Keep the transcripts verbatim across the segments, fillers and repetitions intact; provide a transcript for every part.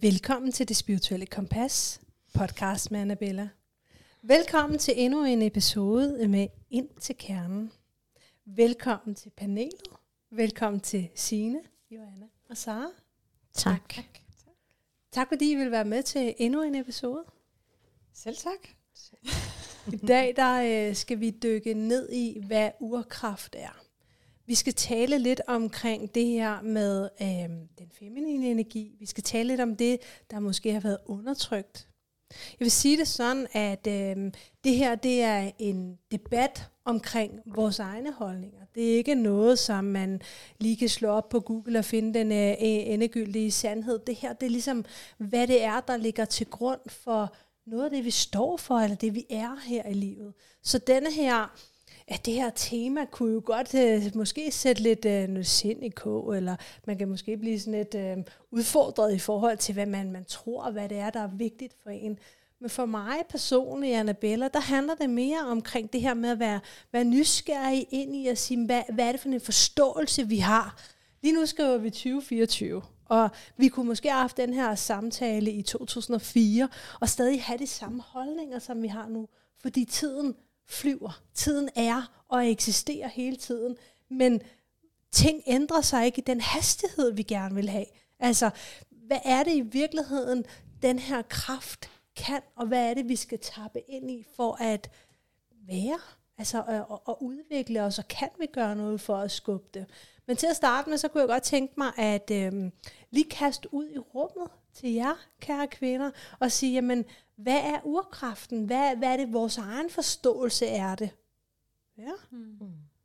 Velkommen til Det Spirituelle Kompas, podcast med Annabella. Velkommen til endnu en episode med Ind til Kernen. Velkommen til panelet. Velkommen til Signe, Joanna og Sara. Tak. Tak. Tak fordi I vil være med til endnu en episode. Selv tak. I dag der, øh, skal vi dykke ned i, hvad urkraft er. Vi skal tale lidt omkring det her med øh, den feminine energi. Vi skal tale lidt om det, der måske har været undertrykt. Jeg vil sige det sådan, at øh, det her det er en debat omkring vores egne holdninger. Det er ikke noget, som man lige kan slå op på Google og finde den øh, endegyldige sandhed. Det her det er ligesom, hvad det er, der ligger til grund for noget af det, vi står for, eller det, vi er her i livet. Så denne her... at det her tema kunne jo godt øh, måske sætte lidt øh, noget sind i kog, eller man kan måske blive sådan lidt øh, udfordret i forhold til, hvad man, man tror, og hvad det er, der er vigtigt for en. Men for mig personligt, Annabella, der handler det mere omkring det her med at være, være nysgerrig ind i at sige, hvad, hvad er det for en forståelse, vi har. Lige nu skriver vi tyve fireogtyve, og vi kunne måske have haft den her samtale i to tusind og fire, og stadig have de samme holdninger, som vi har nu, fordi tiden flyver. Tiden er og eksisterer hele tiden, men ting ændrer sig ikke i den hastighed, vi gerne vil have. Altså, hvad er det i virkeligheden, den her kraft kan, og hvad er det, vi skal tappe ind i for at være, altså at, at udvikle os, og kan vi gøre noget for at skubbe det? Men til at starte med, så kunne jeg godt tænke mig at øhm, lige kaste ud i rummet til jer, kære kvinder, og sige, jamen, hvad er urkraften? Hvad, hvad er det, vores egen forståelse er det? Ja. Mm.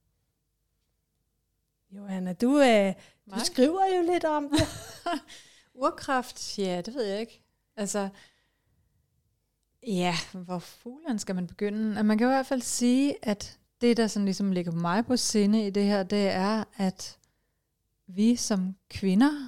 Joanna, du, øh, du skriver jo lidt om det. Urkraft, ja, det ved jeg ikke. Altså, ja, hvor fuglen skal man begynde? Man kan i hvert fald sige, at det, der sådan ligesom ligger mig på sinde i det her, det er, at vi som kvinder,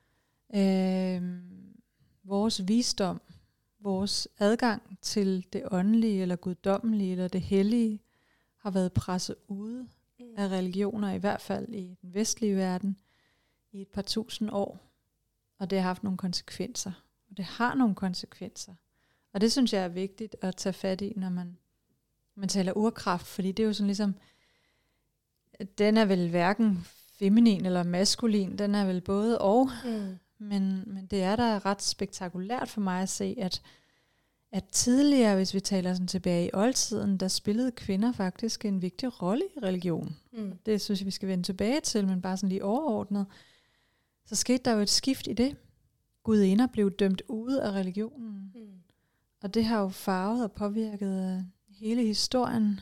øh, vores visdom, vores adgang til det åndelige, eller guddommelige, eller det hellige, har været presset ude mm. af religioner, i hvert fald i den vestlige verden, i et par tusind år. Og det har haft nogle konsekvenser. Og det har nogle konsekvenser. Og det synes jeg er vigtigt at tage fat i, når man, man taler urkraft, fordi det er jo sådan ligesom, den er vel hverken feminin eller maskulin, den er vel både og, mm. men, men det er da ret spektakulært for mig at se, at at tidligere, hvis vi taler sådan tilbage i oldtiden, der spillede kvinder faktisk en vigtig rolle i religion. Mm. Det synes jeg, vi skal vende tilbage til, men bare sådan lige overordnet. Så skete der jo et skift i det. Gudinder blev dømt ude af religionen. Mm. Og det har jo farvet og påvirket hele historien.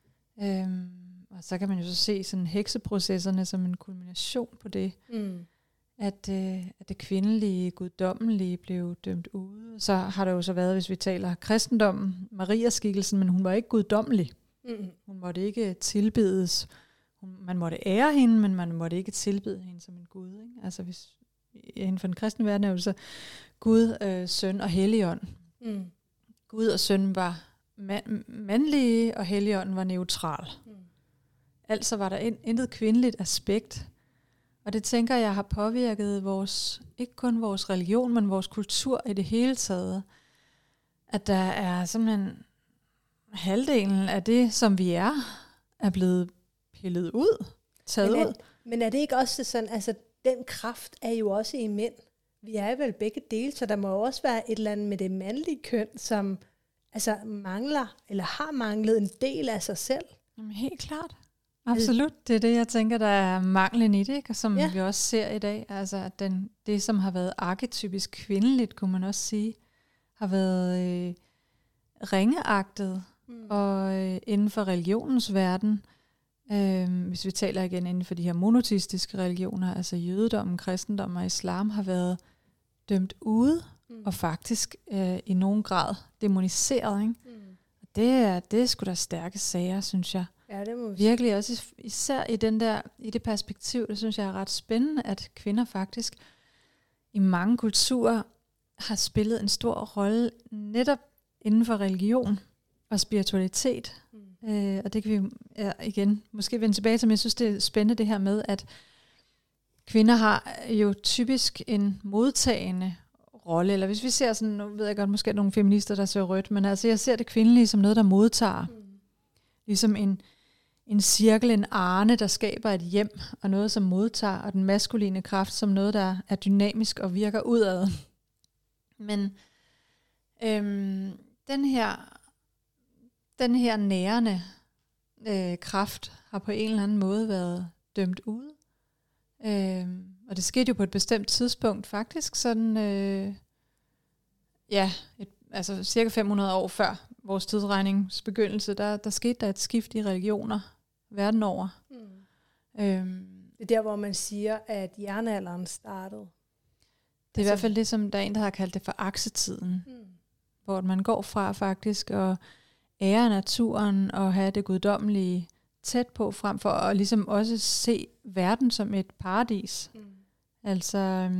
Øhm, og så kan man jo så se sådan hekseprocesserne som en kulmination på det. Mm. At, øh, at det kvindelige, guddommelige blev dømt ude. Så har der jo så været, hvis vi taler kristendommen, Maria-skikkelsen, men hun var ikke guddommelig. Mm. Hun måtte ikke tilbedes. Hun, man måtte ære hende, men man måtte ikke tilbede hende som en gud. Ikke? Altså hvis, inden for den kristne verden er jo så Gud, øh, søn og helligånd. Mm. Gud og søn var man, mandlige, og helligånden var neutral. Mm. Altså var der in, intet kvindeligt aspekt. Og det tænker jeg har påvirket vores, ikke kun vores religion, men vores kultur i det hele taget. At der er simpelthen halvdelen af det, som vi er, er blevet pillet ud, taget men er, ud. Men er det ikke også sådan, altså den kraft er jo også i mænd. Vi er vel begge dele, så der må jo også være et eller andet med det mandlige køn, som altså mangler, eller har manglet en del af sig selv. Jamen helt klart. Absolut, det er det, jeg tænker, der er manglen i det, ikke? Og som ja. vi også ser i dag. Altså, at den, det, som har været arketypisk kvindeligt, kunne man også sige, har været øh, ringeagtet. Mm. Og øh, inden for religionens verden, øh, hvis vi taler igen inden for de her monoteistiske religioner, altså jødedommen, kristendommen og islam, har været dømt ude, mm. og faktisk øh, i nogen grad demoniseret. Ikke? Mm. Og det er, det er sgu da stærke sager, synes jeg. Ja, det må vi virkelig også især i den der i det perspektiv, det synes jeg er ret spændende, at kvinder faktisk i mange kulturer har spillet en stor rolle netop inden for religion og spiritualitet. Mm. Øh, og det kan vi ja, igen måske vende tilbage til, men jeg synes det er spændende det her med, at kvinder har jo typisk en modtagende rolle, eller hvis vi ser sådan, nu ved jeg godt, måske nogle feminister, der ser rødt, men altså jeg ser det kvindelige som noget, der modtager. Mm. Ligesom en, en cirkel, en arne, der skaber et hjem, og noget, som modtager, og den maskuline kraft som noget, der er dynamisk og virker udad. Men øhm, den her, den her nærende øh, kraft har på en eller anden måde været dømt ud. Øhm, og det skete jo på et bestemt tidspunkt faktisk, sådan øh, ja, et, altså cirka fem hundrede år før vores tidsregnings begyndelse, der, der skete der et skift i religioner verden over. Mm. Øhm, det er der, hvor man siger, at jernalderen startede. Det er altså, i hvert fald det, som der er en, der har kaldt det for aksetiden, mm. hvor man går fra faktisk at ære naturen og have det guddommelige tæt på, frem for at ligesom også se verden som et paradis. Mm. Altså,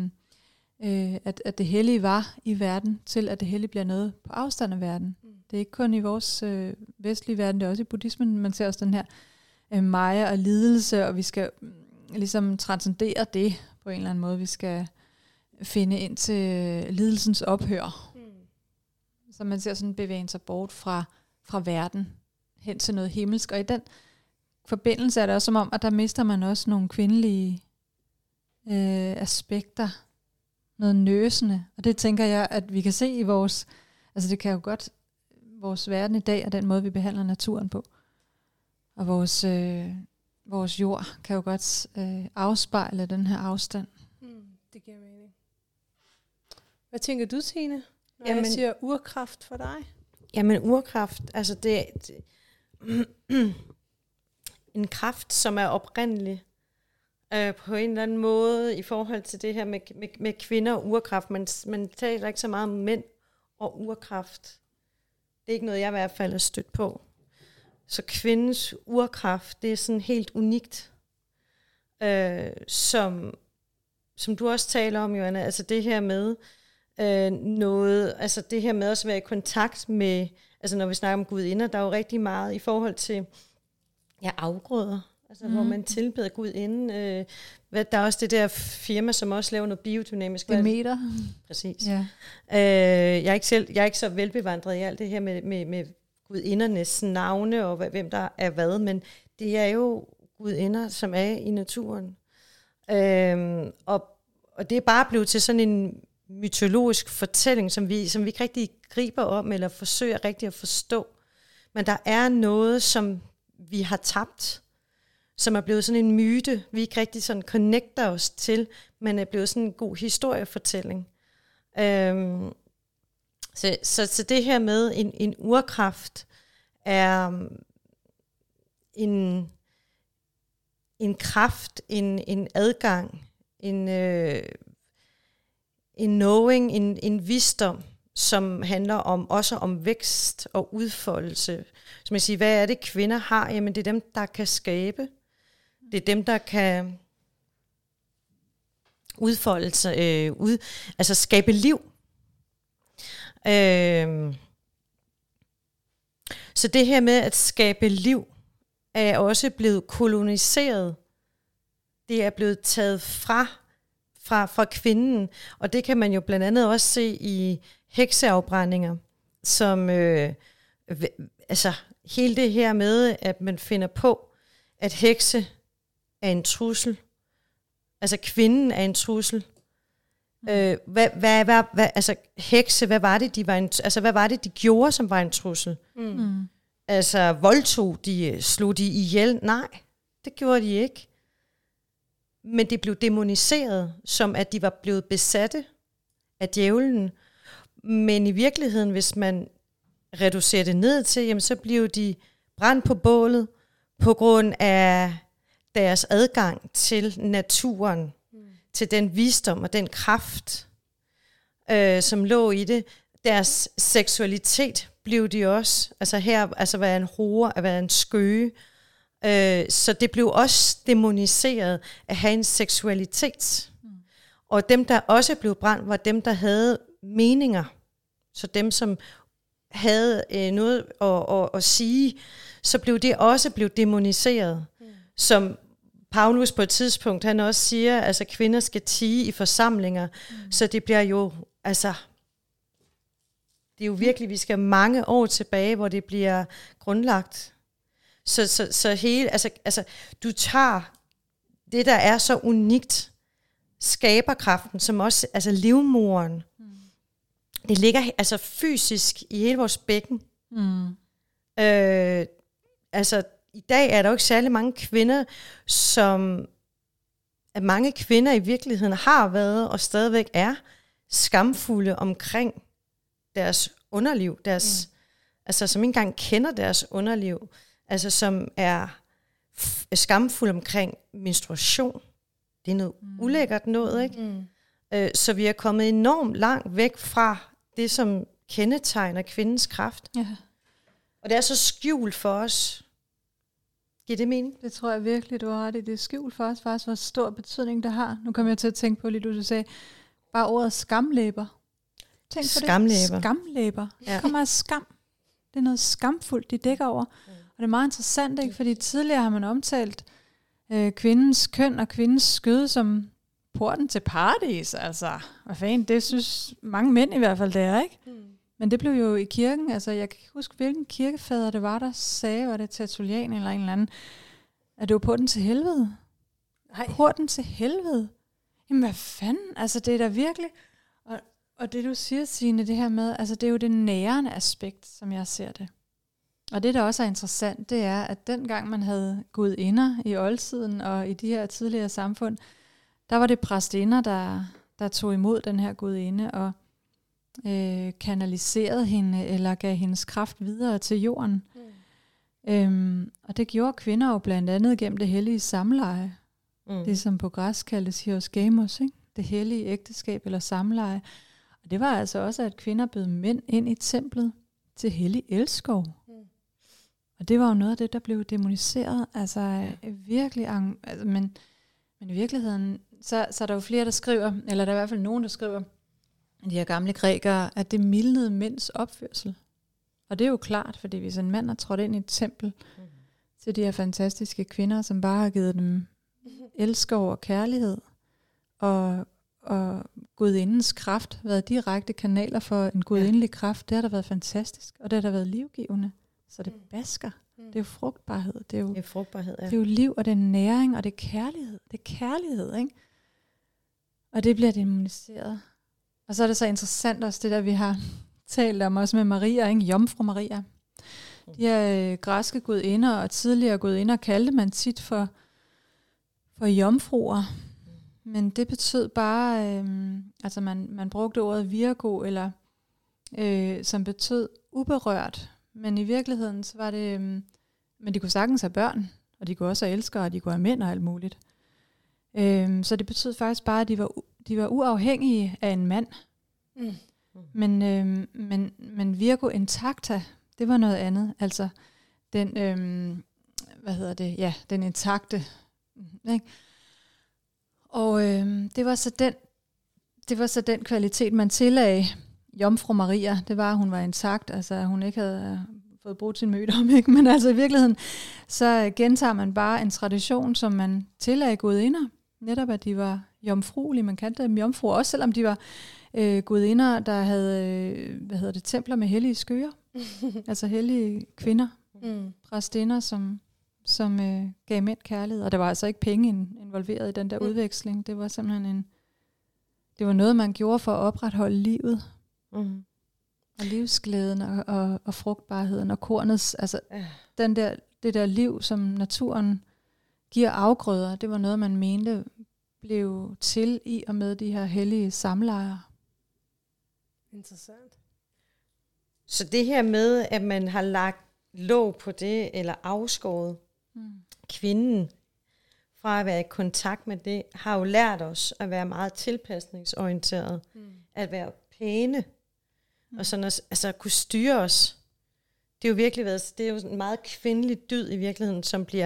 øh, at, at det hellige var i verden, til at det hellige bliver noget på afstand af verden. Mm. Det er ikke kun i vores øh, vestlige verden, det er også i buddhismen. Man ser også den her øh, maya og lidelse, og vi skal øh, ligesom transcendere det på en eller anden måde. Vi skal finde ind til øh, lidelsens ophør. Mm. Så man ser sådan bevæge sig bort fra, fra verden hen til noget himmelsk. Og i den forbindelse er det også som om, at der mister man også nogle kvindelige øh, aspekter, noget nøsende. Og det tænker jeg, at vi kan se i vores, altså det kan jo godt, vores verden i dag, og den måde, vi behandler naturen på. Og vores, øh, vores jord kan jo godt øh, afspejle den her afstand. Mm, det giver mening. Hvad tænker du, Tine, når Jamen, jeg siger urkraft for dig? Jamen urkraft, altså det, det en kraft, som er oprindelig øh, på en eller anden måde i forhold til det her med, med, med kvinder og urkraft. Man, man taler ikke så meget om mænd og urkraft. Det er ikke noget, jeg i hvert fald har stødt på. Så kvindens urkraft, det er sådan helt unikt. Øh, som, som du også taler om, Joanna, altså det her med øh, noget, altså det her med også at være i kontakt med, altså når vi snakker om gudinder, der er jo rigtig meget i forhold til ja, afgrøder, altså mm. hvor man tilbeder Gudinde. Øh, hvad, der er også det der firma, som også laver noget biodynamisk. Demeter. Præcis. Ja. Øh, jeg, er ikke selv, jeg er ikke så velbevandret i alt det her med, med, med gudindernes navne og hvem der er hvad, men det er jo gudinder, som er i naturen. Øh, og, og det er bare blevet til sådan en mytologisk fortælling, som vi, som vi ikke rigtig griber om, eller forsøger rigtig at forstå. Men der er noget, som vi har tabt, som er blevet sådan en myte, vi ikke rigtig sådan connecter os til, men er blevet sådan en god historiefortælling. Øhm, så, så, så det her med en, en urkraft er en, en kraft, en, en adgang, en, øh, en knowing, en, en visdom, som handler om også om vækst og udfoldelse. Som jeg siger, hvad er det kvinder har? Jamen det er dem, der kan skabe. Det er dem, der kan udfolde sig, øh, ud, altså skabe liv. Øh, så det her med at skabe liv, er også blevet koloniseret. Det er blevet taget fra, fra, fra kvinden, og det kan man jo blandt andet også se i hekseafbrændinger, som øh, altså hele det her med, at man finder på, at hekse er en trussel, altså kvinden er en trussel. Mm. Øh, hvad, hvad, hvad, hvad, altså hekse, hvad var det, de var en, altså hvad var det, de gjorde, som var en trussel? Mm. Altså voldtog de, slog de ihjel? Nej, det gjorde de ikke. Men det blev dæmoniseret, som at de var blevet besatte af djævlen. Men i virkeligheden, hvis man reducerer det ned til, jamen, så bliver de brændt på bålet på grund af deres adgang til naturen, mm. til den visdom og den kraft, øh, som lå i det. Deres seksualitet blev de også, altså her, altså være en hore, at være en skøge. Øh, så det blev også dæmoniseret at have en seksualitet. Mm. Og dem, der også blev brændt, var dem, der havde meninger. Så dem, som havde øh, noget at, at, at sige, så blev det også blev dæmoniseret. Mm. Som Paulus på et tidspunkt, han også siger, altså kvinder skal tie i forsamlinger, mm. så det bliver jo altså, det er jo virkelig, vi skal mange år tilbage, hvor det bliver grundlagt. Så, så, så hele, altså, altså, du tager det, der er så unikt, skaberkraften, som også, altså livmoderen, mm. det ligger altså fysisk i hele vores bækken. Mm. Øh, altså, i dag er der jo ikke særlig mange kvinder, som, at mange kvinder i virkeligheden har været, og stadigvæk er, skamfulde omkring deres underliv, deres, mm. altså som ikke engang kender deres underliv, altså som er f- skamfulde omkring menstruation. Det er noget mm. ulækkert noget, ikke? Mm. Øh, så vi er kommet enormt langt væk fra det, som kendetegner kvindens kraft. Ja. Og det er så skjult for os. Giver det mening? Det tror jeg virkelig, du har ret i. Det er skjult for os faktisk, hvor stor betydning det har. Nu kommer jeg til at tænke på, lige du sagde, bare ordet skamlæber. Tænk på skamlæber. det. Skamlæber. Ja. Det kommer af skam. Det er noget skamfuldt, de dækker over. Mm. Og det er meget interessant, ikke? Fordi tidligere har man omtalt øh, kvindens køn og kvindens skød som porten til paradis. Altså, hvad fanden, det synes mange mænd i hvert fald, det er, ikke? Mm. Men det blev jo i kirken, altså jeg kan ikke huske, hvilken kirkefader det var, der sagde, var det Tertullian eller en eller anden, at det var porten til helvede. Nej. Porten til helvede. Jamen hvad fanden, altså det er da virkelig... Og, og det du siger, Signe, det her med, altså det er jo det nærende aspekt, som jeg ser det. Og det der også er interessant, det er, at dengang man havde gudinder i oldtiden og i de her tidligere samfund, der var det præstinder, der, der tog imod den her gudinde og øh, kanaliserede hende eller gav hendes kraft videre til jorden. Mm. Øhm, og det gjorde kvinder jo blandt andet gennem det hellige samleje. Mm. Det som på græsk kaldes hiosgamos, ikke? Det hellige ægteskab eller samleje. Og det var altså også, at kvinder bød mænd ind i templet til hellig elskov. Mm. Og det var jo noget af det, der blev demoniseret. Altså ja. virkelig, altså, men, men i virkeligheden, så, så er der jo flere, der skriver, eller der er i hvert fald nogen, der skriver, de her gamle grækere, at det mildnede mænds opførsel. Og det er jo klart, fordi hvis en mand har trådt ind i et tempel mm. til de her fantastiske kvinder, som bare har givet dem elskov og kærlighed, og, og gudindens kraft, været direkte kanaler for en gudindelig ja. kraft, det har der været fantastisk, og det har der været livgivende. Så det basker. Mm. Det er jo frugtbarhed. Det er jo, det er frugtbarhed, ja. Det er jo liv, og det er næring, og det er kærlighed. Det er kærlighed, ikke? Og det bliver demoniseret. Og så er det så interessant også, det der vi har talt om, også med Maria, ikke? Jomfru Maria. De her øh, græske gudinder og tidligere gudinder kaldte man tit for, for jomfruer. Men det betød bare, øh, altså man, man brugte ordet virgo, eller øh, som betød uberørt. Men i virkeligheden, så var det, øh, men de kunne sagtens have børn, og de kunne også have elskere, og de kunne have mænd og alt muligt. Øh, så det betød faktisk bare, at de var, de var uafhængige af en mand. Mm. Men, øh, men, men Virgo intacta, det var noget andet. Altså den, øh, hvad hedder det, ja, den intakte. Ikke? Og øh, det var så den, det var så den kvalitet, man tillagde Jomfru Maria. Det var, at hun var intakt, altså at hun ikke havde fået brugt sin mødom, ikke? Men altså i virkeligheden, så gentager man bare en tradition, som man tillagde gudinder. Netop at de var jomfruelige, man kaldte dem jomfruer, også selvom de var øh, gudinder, der havde, øh, hvad hedder det, templer med hellige skøger. Altså hellige kvinder, mm. præstinder, som, som øh, gav mænd kærlighed. Og der var altså ikke penge involveret i den der mm. udveksling. Det var simpelthen en, det var noget, man gjorde for at opretholde livet. Mm. Og livsglæden og, og, og frugtbarheden og kornets, altså øh. den der, det der liv, som naturen giver afgrøder, det var noget, man mente blev til i og med de her hellige samlejre. Interessant. Så det her med, at man har lagt låg på det, eller afskåret mm. kvinden fra at være i kontakt med det, har jo lært os at være meget tilpasningsorienteret, mm. at være pæne, mm. og sådan at, altså, at kunne styre os. Det er jo virkelig været, det er jo en meget kvindelig dyd i virkeligheden, som bliver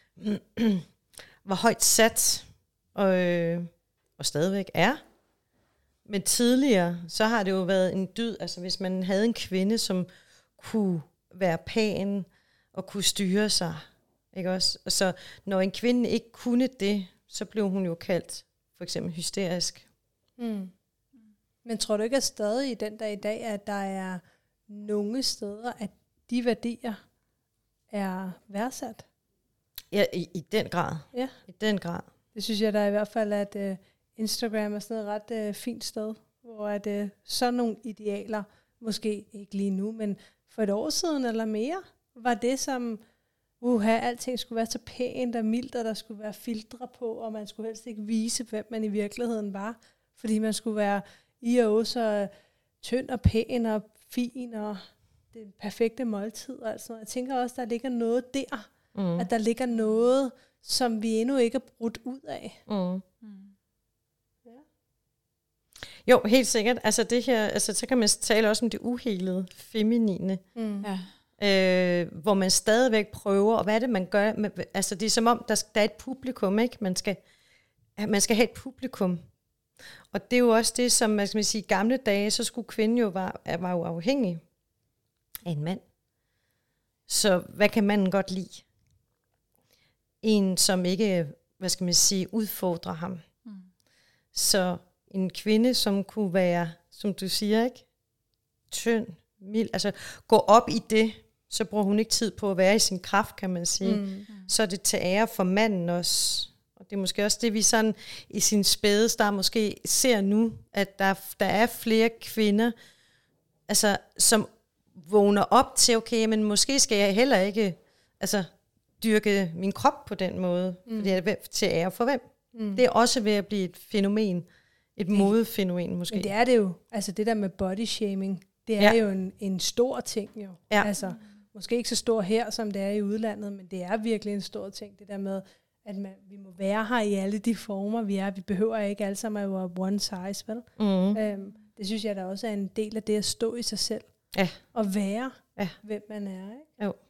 var højt sat, og, øh, og stadigvæk er. Men tidligere, så har det jo været en dyd, altså hvis man havde en kvinde, som kunne være pæn, og kunne styre sig, ikke også? Og så når en kvinde ikke kunne det, så blev hun jo kaldt, for eksempel hysterisk. Mm. Men tror du ikke, at stadig i den dag i dag, at der er nogle steder, at de værdier er værdsat? Ja, i, i den grad. Ja. I den grad. Det synes jeg, der er i hvert fald, at uh, Instagram er sådan et ret uh, fint sted, hvor at uh, sådan nogle idealer, måske ikke lige nu, men for et år siden eller mere, var det som, uha, alting skulle være så pænt og mildt, og der skulle være filtre på, og man skulle helst ikke vise, hvem man i virkeligheden var, fordi man skulle være i og så tynd og pæn og fin, og det perfekte måltid og alt sådan noget. Jeg tænker også, der ligger noget der, mm. at der ligger noget, som vi endnu ikke er brudt ud af. Mm. Mm. Ja. Jo, helt sikkert. Altså det her, altså så kan man tale også om det uhelede, feminine. Mm. Ja. Øh, hvor man stadigvæk prøver, og hvad er det, man gør? Med, altså det er som om, der, der er et publikum, ikke? Man skal, man skal have et publikum. Og det er jo også det, som man skal sige, i gamle dage, så skulle kvinden jo være, var jo afhængig af en mand. Så hvad kan manden godt lide? En, som ikke, hvad skal man sige, udfordrer ham. Mm. Så en kvinde, som kunne være, som du siger, ikke? Tynd, mild, altså gå op i det, så bruger hun ikke tid på at være i sin kraft, kan man sige. Mm. Så er det til ære for manden også. Og det er måske også det, vi sådan i sin spæde start måske ser nu, at der, der er flere kvinder, altså, som vågner op til, okay, men måske skal jeg heller ikke altså, dyrke min krop på den måde, mm. fordi jeg er til ære for hvem. Mm. Det er også ved at blive et fænomen, et modefænomen måske. Men det er det jo, altså det der med body shaming, det er ja. jo en, en stor ting jo. Ja. Altså, måske ikke så stor her, som det er i udlandet, men det er virkelig en stor ting, det der med, at man, vi må være her i alle de former, vi er. Vi behøver ikke alle sammen at være one size, vel? Mm. Øhm, det synes jeg, der også er en del af det at stå i sig selv. Ja. Og være, ja. hvem man er, ikke? Jo.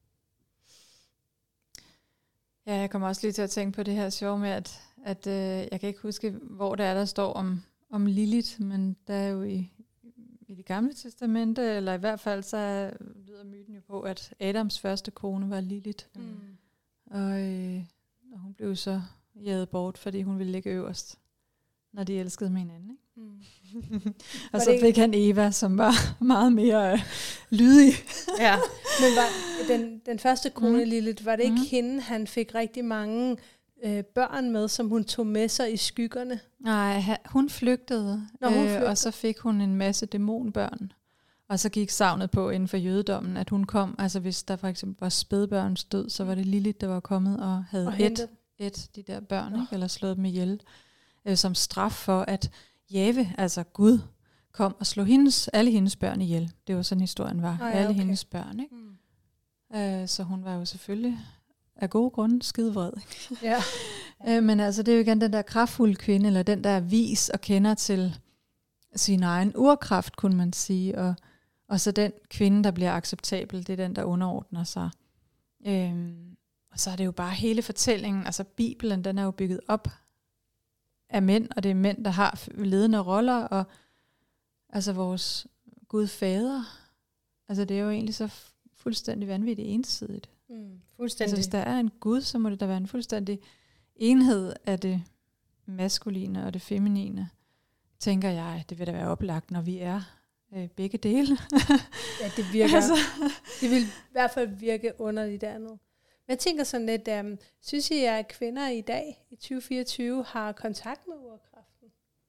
Ja, jeg kommer også lige til at tænke på det her sjov med, at, at øh, jeg kan ikke huske, hvor det er, der står om, om Lilith, men der er jo i, i det gamle testamente, eller i hvert fald så lyder myten jo på, at Adams første kone var Lilith. Mm. Og, øh, og hun blev så jaget bort, fordi hun ville ligge øverst, når de elskede med hinanden. Ikke? Mm. Og så fik han Eva, som var meget mere øh, lydig. Ja. Men var den, den første kone, mm. Lilith, var det ikke mm. hende, han fik rigtig mange øh, børn med, som hun tog med sig i skyggerne? Nej, hun flygtede, Nå, hun flygtede. Øh, og så fik hun en masse dæmonbørn. Og så gik savnet på inden for jødedommen, at hun kom, altså hvis der for eksempel var spædbørns død, så var det Lilith, der var kommet og havde og et, et de der børn, ikke? Eller slået dem ihjel, øh, som straf for, at Jave, altså Gud, kom og slog hendes, alle hendes børn ihjel. Det var sådan historien var, ah, ja, alle okay. hendes børn. Ikke? Mm. Øh, så hun var jo selvfølgelig af gode grunde skidevred. Ja. øh, men altså det er jo igen den der kraftfulde kvinde, eller den der vis og kender til sin egen urkraft, kunne man sige, og Og så den kvinde, der bliver acceptabel, det er den, der underordner sig. Øhm, og så er det jo bare hele fortællingen, altså Bibelen, den er jo bygget op af mænd, og det er mænd, der har ledende roller, og altså vores Gud fader, altså det er jo egentlig så fuldstændig vanvittigt ensidigt. Mm, fuldstændig. Altså hvis der er en Gud, så må det da være en fuldstændig enhed af det maskuline og det feminine, tænker jeg, det vil da være oplagt, når vi er begge dele. Ja, det virker. Altså. Det vil i hvert fald virke underligt andet. Men jeg tænker sådan lidt, um, synes I, at kvinder i dag, i tyve fireogtyve, har kontakt med urkraften?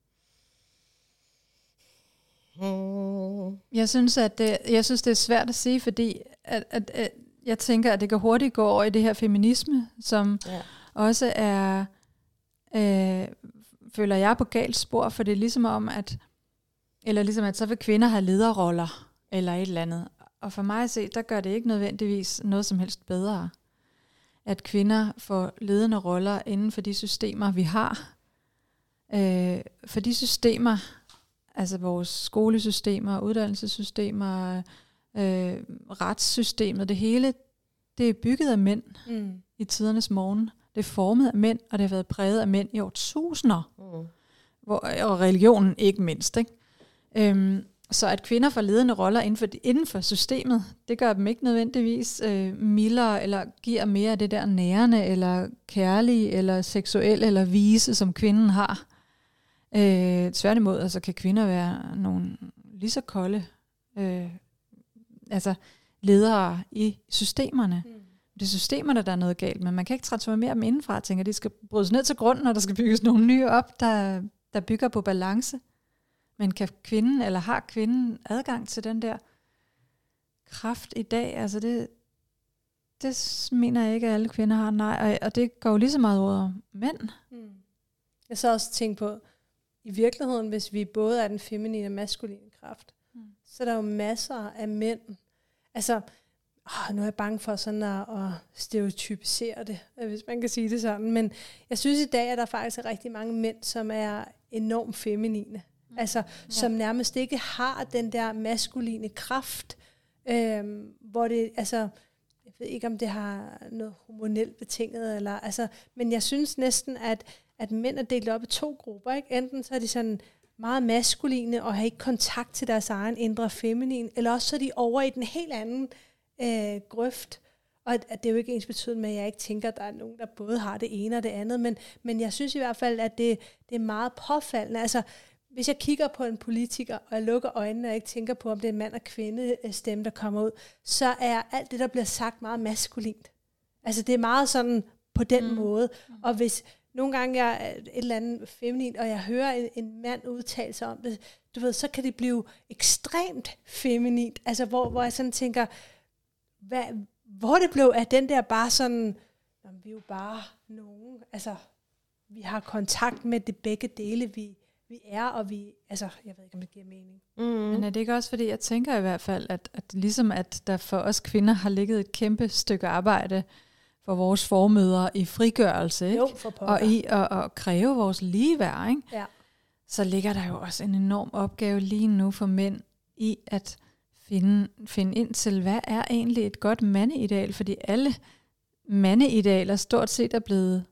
Mm. Jeg synes, at det, jeg synes, det er svært at sige, fordi at, at, at jeg tænker, at det kan hurtigt gå over i det her feminisme, som ja. også er, øh, føler jeg på galt spor, for det er ligesom om, at Eller ligesom at så vil kvinder have lederroller, eller et eller andet. Og for mig at se, der gør det ikke nødvendigvis noget som helst bedre. At kvinder får ledende roller inden for de systemer, vi har. Øh, for de systemer, altså vores skolesystemer, uddannelsessystemer, øh, retssystemet, det hele, det er bygget af mænd mm. i tidernes morgen. Det er formet af mænd, og det har været præget af mænd i årtusinder. Mm. Hvor, og religionen ikke mindst, ikke? Øhm, så at kvinder får ledende roller inden for, inden for systemet, det gør dem ikke nødvendigvis øh, mildere, eller giver mere af det der nærende, eller kærlige, eller seksuelle, eller vise, som kvinden har. Øh, tværtimod, altså kan kvinder være nogle lige så kolde øh, altså ledere i systemerne. Mm. Det er systemerne, der er noget galt, men man kan ikke transformere dem indenfra. Jeg tænker, de skal brydes ned til grunden, og der skal bygges nogle nye op, der, der bygger på balance. Men kan kvinden, eller har kvinden adgang til den der kraft i dag? Altså det, det mener jeg ikke, at alle kvinder har. Nej, og, og det går jo lige så meget over mænd. Mm. Jeg så også tænkt på, i virkeligheden, hvis vi både er den feminine og maskuline kraft, mm. så er der jo masser af mænd. Altså, åh, nu er jeg bange for sådan at, at stereotypisere det, hvis man kan sige det sådan. Men jeg synes i dag, at der faktisk er rigtig mange mænd, som er enormt feminine. Mm. Altså, ja. Som nærmest ikke har den der maskuline kraft, øhm, hvor det, altså, jeg ved ikke, om det har noget hormonelt betinget, eller, altså, men jeg synes næsten, at, at mænd er delt op i to grupper, ikke? Enten så er de sådan meget maskuline, og har ikke kontakt til deres egen indre feminin, eller også så er de over i den helt anden øh, grøft. Og at, at det er jo ikke ens betydende med, at jeg ikke tænker, at der er nogen, der både har det ene og det andet, men, men jeg synes i hvert fald, at det, det er meget påfaldende. Altså, hvis jeg kigger på en politiker, og jeg lukker øjnene, og ikke tænker på, om det er mand og kvinde stemme, der kommer ud, så er alt det, der bliver sagt, meget maskulint. Altså, det er meget sådan på den mm. måde. Og hvis nogle gange jeg er et eller andet feminin, og jeg hører en, en mand udtale sig om det, du ved, så kan det blive ekstremt feminint. Altså, hvor, hvor jeg sådan tænker, hvad, hvor det blev af den der bare sådan, vi er jo bare nogen, altså, vi har kontakt med det begge dele, vi, vi er, og vi, altså, jeg ved ikke, om det giver mening. Mm. Men er det ikke også, fordi jeg tænker i hvert fald, at, at ligesom at der for os kvinder har ligget et kæmpe stykke arbejde for vores formøder i frigørelse, ikke? Jo, for og i at, at kræve vores ligeværd, ikke? Ja. Så ligger der jo også en enorm opgave lige nu for mænd i at finde, finde ind til, hvad er egentlig et godt mandeideal, fordi alle mandeidealer stort set er blevet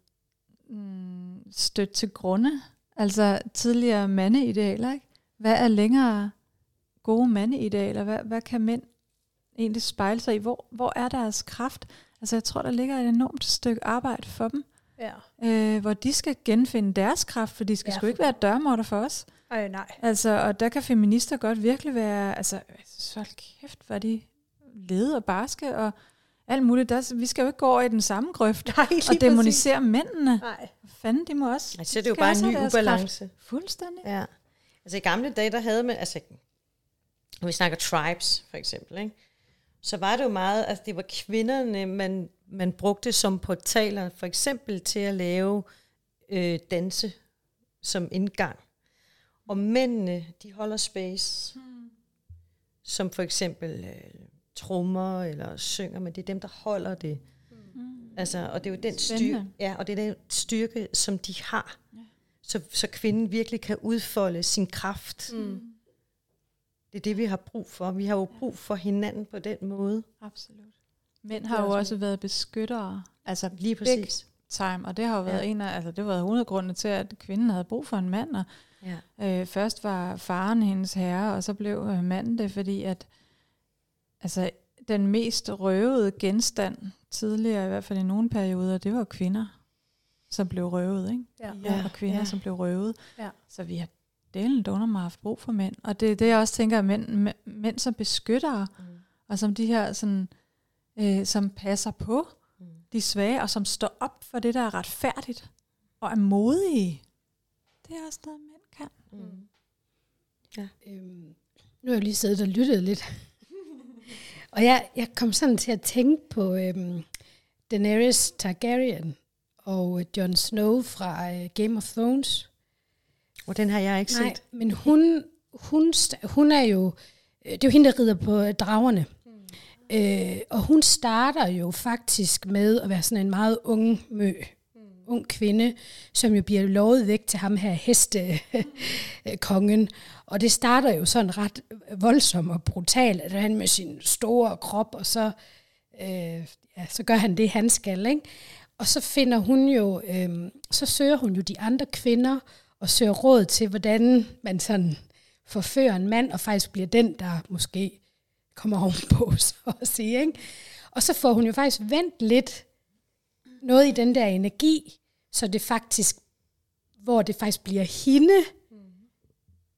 mm, stødt til grunde. Altså tidligere mandeidealer, ikke? Hvad er længere gode mandeidealer? Hvad, hvad kan mænd egentlig spejle sig i? Hvor, hvor er deres kraft? Altså jeg tror, der ligger et enormt stykke arbejde for dem, ja. øh, hvor de skal genfinde deres kraft, for de skal ja, sgu ikke være dørmåtter for os. Ej, nej. Altså, og der kan feminister godt virkelig være, altså, så kæft, hvor de lede og barske og alt muligt. Der, vi skal jo ikke gå over i den samme grøft nej, og dæmonisere præcis. Mændene. Nej. Fanden, de må også. Altså, det er jo bare en ny ubalance. Kraft. Fuldstændig. Ja. Altså i gamle dage, der havde man, altså, når vi snakker tribes, for eksempel, ikke? Så var det jo meget, altså det var kvinderne, man, man brugte som portaler, for eksempel til at lave øh, danse som indgang. Og mændene, de holder space, hmm. som for eksempel øh, trommer eller synger, men det er dem, der holder det. Hmm. Altså, og det er jo den styrke, ja, og det er den styrke, som de har, ja. så, så kvinden virkelig kan udfolde sin kraft. Hmm. Det er det, vi har brug for. Vi har jo brug for hinanden på den måde. Absolut. Mænd har jo også været beskyttere. Altså lige præcis. Time, og det har jo været ja. en af, altså det var hovedgrunden til, at kvinden havde brug for en mand. Og, ja. øh, først var faren hendes herre, og så blev øh, manden det, fordi at altså, den mest røvede genstand tidligere, i hvert fald i nogle perioder, det var kvinder, som blev røvet, ikke? Ja. Ja, og kvinder, ja. som blev røvet. Ja. Så vi har delen donner mig haft brug for mænd. Og det er det, jeg også tænker, at mænd, mænd, mænd som beskyttere, mm. og som de her, sådan, øh, som passer på mm. de svage, og som står op for det, der er retfærdigt, og er modige. Det er også noget, mænd kan. Mm. Ja. Øhm, nu har jeg lige siddet og lyttet lidt. og jeg, jeg kom sådan til at tænke på øhm, Daenerys Targaryen og Jon Snow fra øh, Game of Thrones. Og den har jeg ikke Nej, set. men hun, hun, hun er jo, det er jo hende, der rider på dragerne. Mm. Øh, og hun starter jo faktisk med at være sådan en meget ung mø, mm. ung kvinde, som jo bliver lovet væk til ham her hestekongen. Og det starter jo sådan ret voldsomt og brutalt, at han med sin store krop, og så, øh, ja, så gør han det, han skal, ikke? Og så finder hun jo, øh, så søger hun jo de andre kvinder, og søger råd til, hvordan man sådan forfører en mand, og faktisk bliver den, der måske kommer ovenpå, så at sige, ikke? Og så får hun jo faktisk vendt lidt noget i den der energi, så det faktisk, hvor det faktisk bliver hende, mm.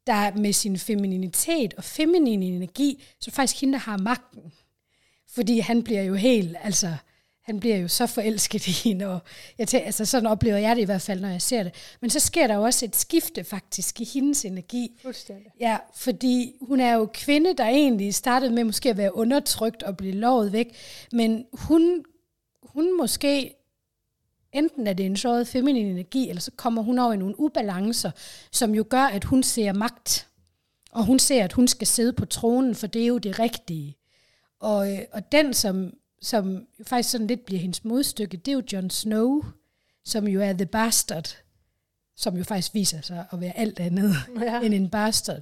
der med sin femininitet og feminin energi, så faktisk hende, der har magten. Fordi han bliver jo helt, altså, han bliver jo så forelsket i hende, og jeg tænker, altså, sådan oplever jeg det i hvert fald, når jeg ser det. Men så sker der jo også et skifte faktisk i hendes energi. Fuldstændig. Ja, fordi hun er jo kvinde, der egentlig startede med måske at være undertrykt og blive lovet væk, men hun, hun måske, enten er det en såret feminin energi, eller så kommer hun over i nogle ubalancer, som jo gør, at hun ser magt, og hun ser, at hun skal sidde på tronen, for det er jo det rigtige. Og, og den, som, som jo faktisk sådan lidt bliver hendes modstykke, det er jo Jon Snow, som jo er The Bastard, som jo faktisk viser sig at være alt andet ja. end en bastard.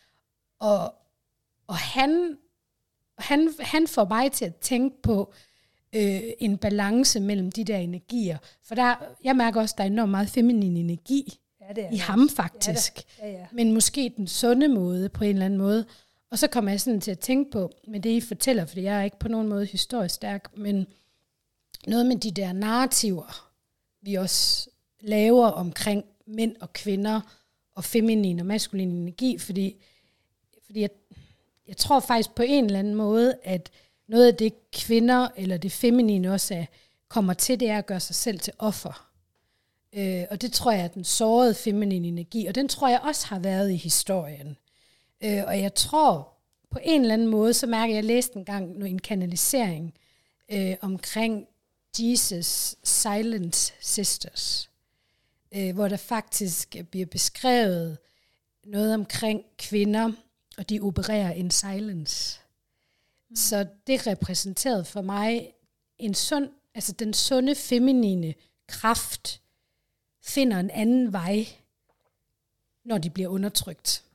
Og, og han, han, han får mig til at tænke på øh, en balance mellem de der energier. For der, jeg mærker også, at der er enormt meget feminin energi Ja, det er i det. ham faktisk. Ja, ja. Men måske den sunde måde på en eller anden måde. Og så kommer jeg sådan til at tænke på, med det I fortæller, fordi jeg er ikke på nogen måde historisk stærk, men noget med de der narrativer, vi også laver omkring mænd og kvinder, og feminin og maskulin energi, fordi, fordi jeg, jeg tror faktisk på en eller anden måde, at noget af det kvinder, eller det feminine også er, kommer til, det er at gøre sig selv til offer. Øh, og det tror jeg er den sårede feminine energi, og den tror jeg også har været i historien. Øh, og jeg tror, på en eller anden måde, så mærker jeg, jeg læste en gang en kanalisering øh, omkring Jesus Silent Sisters, øh, hvor der faktisk bliver beskrevet noget omkring kvinder, og de opererer in silence. Mm. Så det repræsenterede for mig en sund, altså den sunde feminine kraft finder en anden vej, når de bliver undertrykt.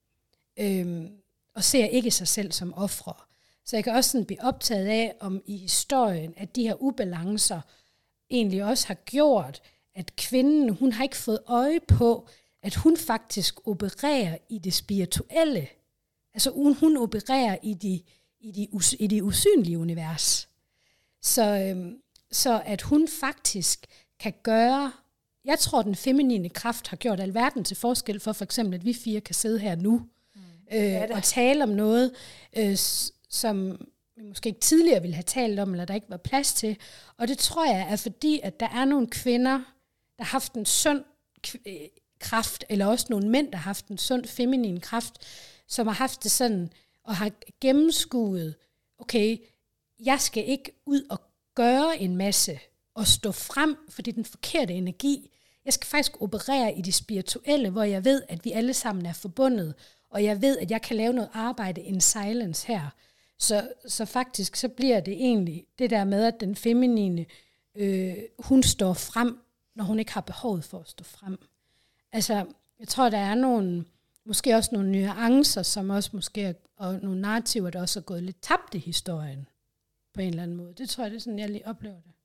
Øhm, og ser ikke sig selv som ofre. Så jeg kan også sådan blive optaget af, om i historien, at de her ubalancer egentlig også har gjort, at kvinden, hun har ikke fået øje på, at hun faktisk opererer i det spirituelle. Altså hun, hun opererer i de, i, de us, i de usynlige univers. Så, øhm, så at hun faktisk kan gøre, jeg tror, den feminine kraft har gjort alverden til forskel for for eksempel, at vi fire kan sidde her nu, Øh, ja, og tale om noget, øh, som vi måske ikke tidligere ville have talt om, eller der ikke var plads til. Og det tror jeg er fordi, at der er nogle kvinder, der har haft en sund k- kraft, eller også nogle mænd, der har haft en sund feminin kraft, som har haft det sådan, og har gennemskuet, okay, jeg skal ikke ud og gøre en masse, og stå frem, for det er den forkerte energi. Jeg skal faktisk operere i det spirituelle, hvor jeg ved, at vi alle sammen er forbundet, og jeg ved, at jeg kan lave noget arbejde in silence her. Så, så faktisk, så bliver det egentlig det der med, at den feminine, øh, hun står frem, når hun ikke har behovet for at stå frem. Altså, jeg tror, der er nogle, måske også nogle nuancer, som også måske, og nogle narrativer, der også er gået lidt tabt i historien, på en eller anden måde. Det tror jeg, det er sådan, jeg lige oplever det.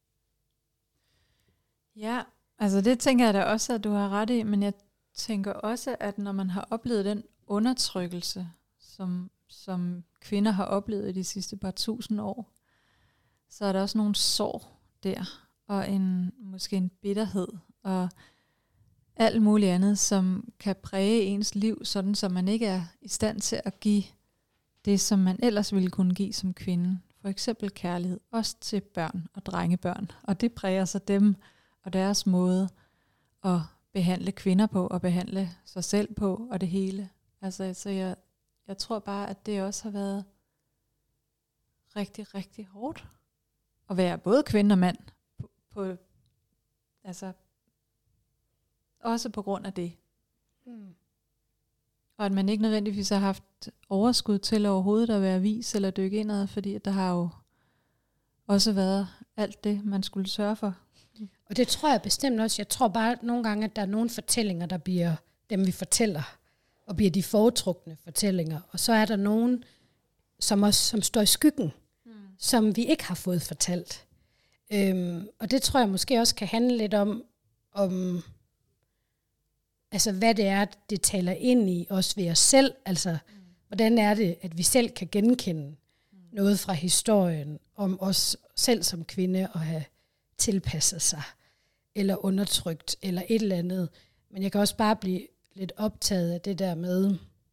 Ja, altså det tænker jeg da også, at du har ret i, men jeg tænker også, at når man har oplevet den undertrykkelse, som, som kvinder har oplevet i de sidste par tusind år, så er der også nogle sår der, og en, måske en bitterhed, og alt muligt andet, som kan præge ens liv, sådan så man ikke er i stand til at give det, som man ellers ville kunne give som kvinde. For eksempel kærlighed, også til børn og drengebørn. Og det præger så dem og deres måde at behandle kvinder på, og behandle sig selv på, og det hele. Altså, så jeg, jeg tror bare, at det også har været rigtig, rigtig hårdt at være både kvinde og mand. På, på, altså, også på grund af det. Mm. Og at man ikke nødvendigvis har haft overskud til overhovedet at være vis eller dykke indad, fordi der har jo også været alt det, man skulle sørge for. Og det tror jeg bestemt også. Jeg tror bare nogle gange, at der er nogle fortællinger, der bliver dem, vi fortæller, og bliver de foretrukne fortællinger. Og så er der nogen, som også som står i skyggen, mm. som vi ikke har fået fortalt. Øhm, og det tror jeg måske også kan handle lidt om, om altså hvad det er, det taler ind i os ved os selv. Altså, mm. hvordan er det, at vi selv kan genkende mm. noget fra historien om os selv som kvinde og have tilpasset sig, eller undertrykt, eller et eller andet. Men jeg kan også bare blive lidt optaget af det der med,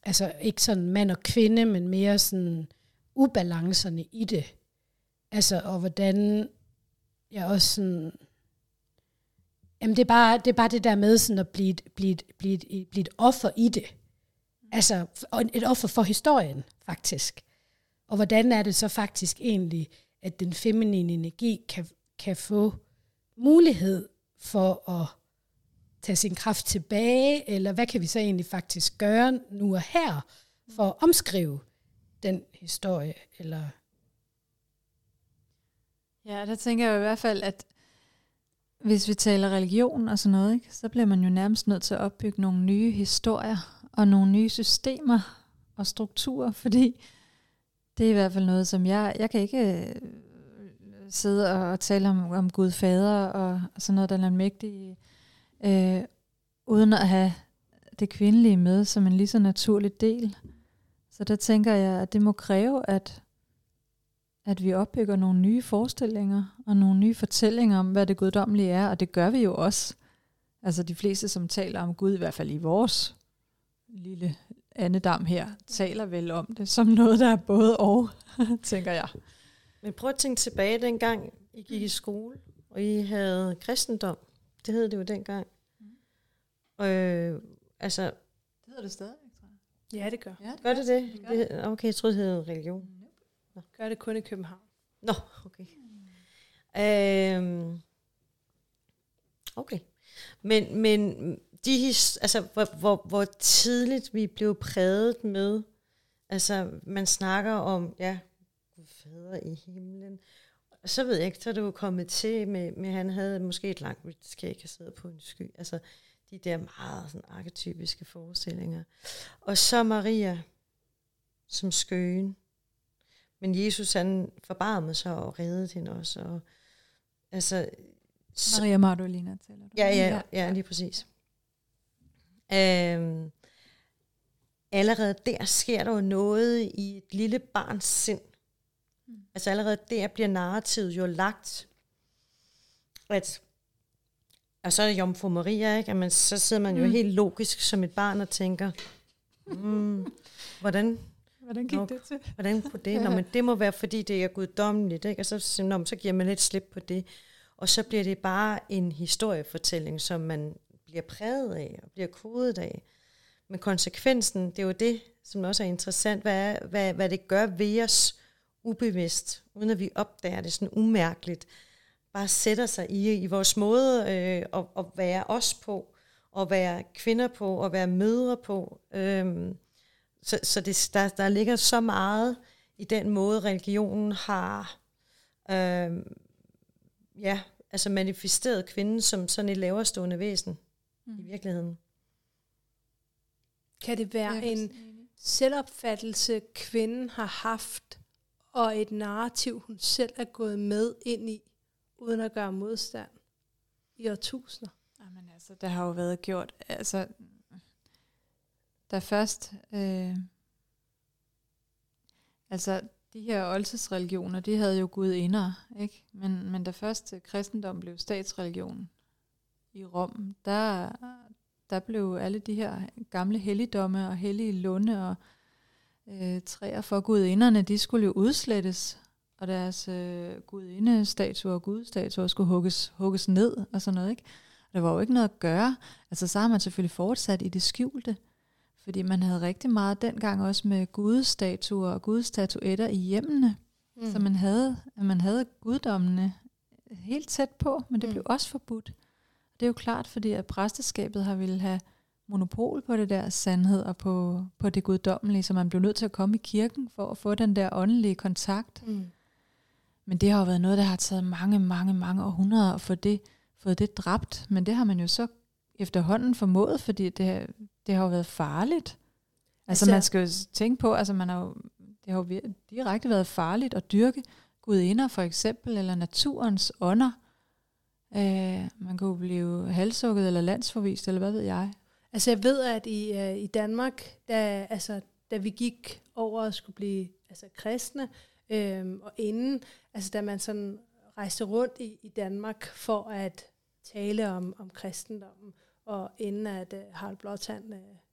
altså ikke sådan mand og kvinde, men mere sådan ubalancerne i det. Altså, og hvordan jeg også sådan, jamen det er bare det, er bare det der med sådan at blive, blive, blive, blive et offer i det. Altså, et offer for historien, faktisk. Og hvordan er det så faktisk egentlig, at den feminine energi kan, kan få mulighed for at tage sin kraft tilbage, eller hvad kan vi så egentlig faktisk gøre nu og her, for at omskrive den historie, eller... Ja, der tænker jeg i hvert fald, at hvis vi taler religion og sådan noget, ikke, så bliver man jo nærmest nødt til at opbygge nogle nye historier, og nogle nye systemer og strukturer, fordi det er i hvert fald noget, som jeg, jeg kan ikke øh, sidde og, og tale om, om Gud Fader og, og sådan noget, der er mægtig, øh, uden at have det kvindelige med som en lige så naturlig del. Så der tænker jeg, at det må kræve, at, at vi opbygger nogle nye forestillinger og nogle nye fortællinger om, hvad det guddommelige er, og det gør vi jo også. Altså de fleste, som taler om Gud, i hvert fald i vores lille andedam her, taler vel om det som noget, der er både og, tænker jeg. Men prøv at tænke tilbage dengang, I gik i skole, og I havde kristendom. Det hed det jo dengang. Og øh, altså... Det hedder det stadig, tror jeg. Ja, det gør. Ja, det gør det det? det, gør det okay, jeg troede, det hed religion. Nå. Gør det kun i København. Nå, okay. Øhm, okay. Men, men de his, altså, hvor, hvor, hvor tidligt vi blev præget med, altså man snakker om, ja, Gud Fader i himlen, og så ved jeg ikke, så er det jo kommet til, med, med han havde måske et langt skæg, jeg sidder på en sky, altså de der meget sådan arketypiske forestillinger. Og så Maria som skøen. Men Jesus, han forbarmede sig og reddede hende også. Og, altså, så, Maria Magdalena taler du. Ja, ja, ja, lige præcis. Øhm, allerede der sker der jo noget i et lille barns sind. Mm. Altså allerede der bliver narrativet jo lagt. At, og så er det Jomfru Maria, ikke? Jamen, så sidder man jo mm. helt logisk som et barn og tænker, mm, hvordan... Hvordan gik Nå, det til? Hvordan kunne det? Nå, men det må være, fordi det er guddommeligt, ikke? Og så, nå, så giver man lidt slip på det. Og så bliver det bare en historiefortælling, som man bliver præget af og bliver kodet af. Men konsekvensen, det er jo det, som også er interessant, hvad, er, hvad, hvad det gør ved os ubevidst, uden at vi opdager det sådan umærkeligt. Bare sætter sig i, i vores måde øh, at, at være os på, at være kvinder på, at være mødre på. Øh, Så, så det, der, der ligger så meget i den måde, religionen har øh, ja, altså manifesteret kvinden som sådan et laverstående væsen mm. i virkeligheden. Kan det være en selvopfattelse, kvinden har haft, og et narrativ, hun selv er gået med ind i, uden at gøre modstand i årtusinder? Jamen altså, der har jo været gjort, altså... Der først, øh, altså de her oldtidsreligioner, de havde jo gudinder, ikke? Men, men da først kristendom blev statsreligion i Rom, der, der blev alle de her gamle helligdomme og hellige lunde og øh, træer for gudinderne, de skulle jo udslettes, og deres øh, gudindestatuer og gudstatuer skulle hugges, hugges ned og sådan noget, ikke? Der var jo ikke noget at gøre. Altså så har man selvfølgelig fortsat i det skjulte, fordi man havde rigtig meget dengang også med gudstatuer og gudstatuetter i hjemmene. Mm. Så man havde, man havde guddommene helt tæt på, men det mm. blev også forbudt. Det er jo klart, fordi at præsteskabet har ville have monopol på det der sandhed og på, på det guddommelige, så man blev nødt til at komme i kirken for at få den der åndelige kontakt. Mm. Men det har jo været noget, der har taget mange, mange, mange århundreder at få det, fået det dræbt. Men det har man jo så efterhånden formået, fordi det, det har jo været farligt. Altså, altså man skal jo tænke på, altså man har jo, det har jo direkte været farligt at dyrke gudinder for eksempel, eller naturens ånder. Øh, man kunne blive halshugget eller landsforvist, eller hvad ved jeg. Altså jeg ved, at i, uh, i Danmark, da, altså, da vi gik over og skulle blive altså, kristne, øhm, og inden, altså da man sådan rejste rundt i, i Danmark for at tale om, om kristendommen, og inden at uh, Harald Blåtand uh,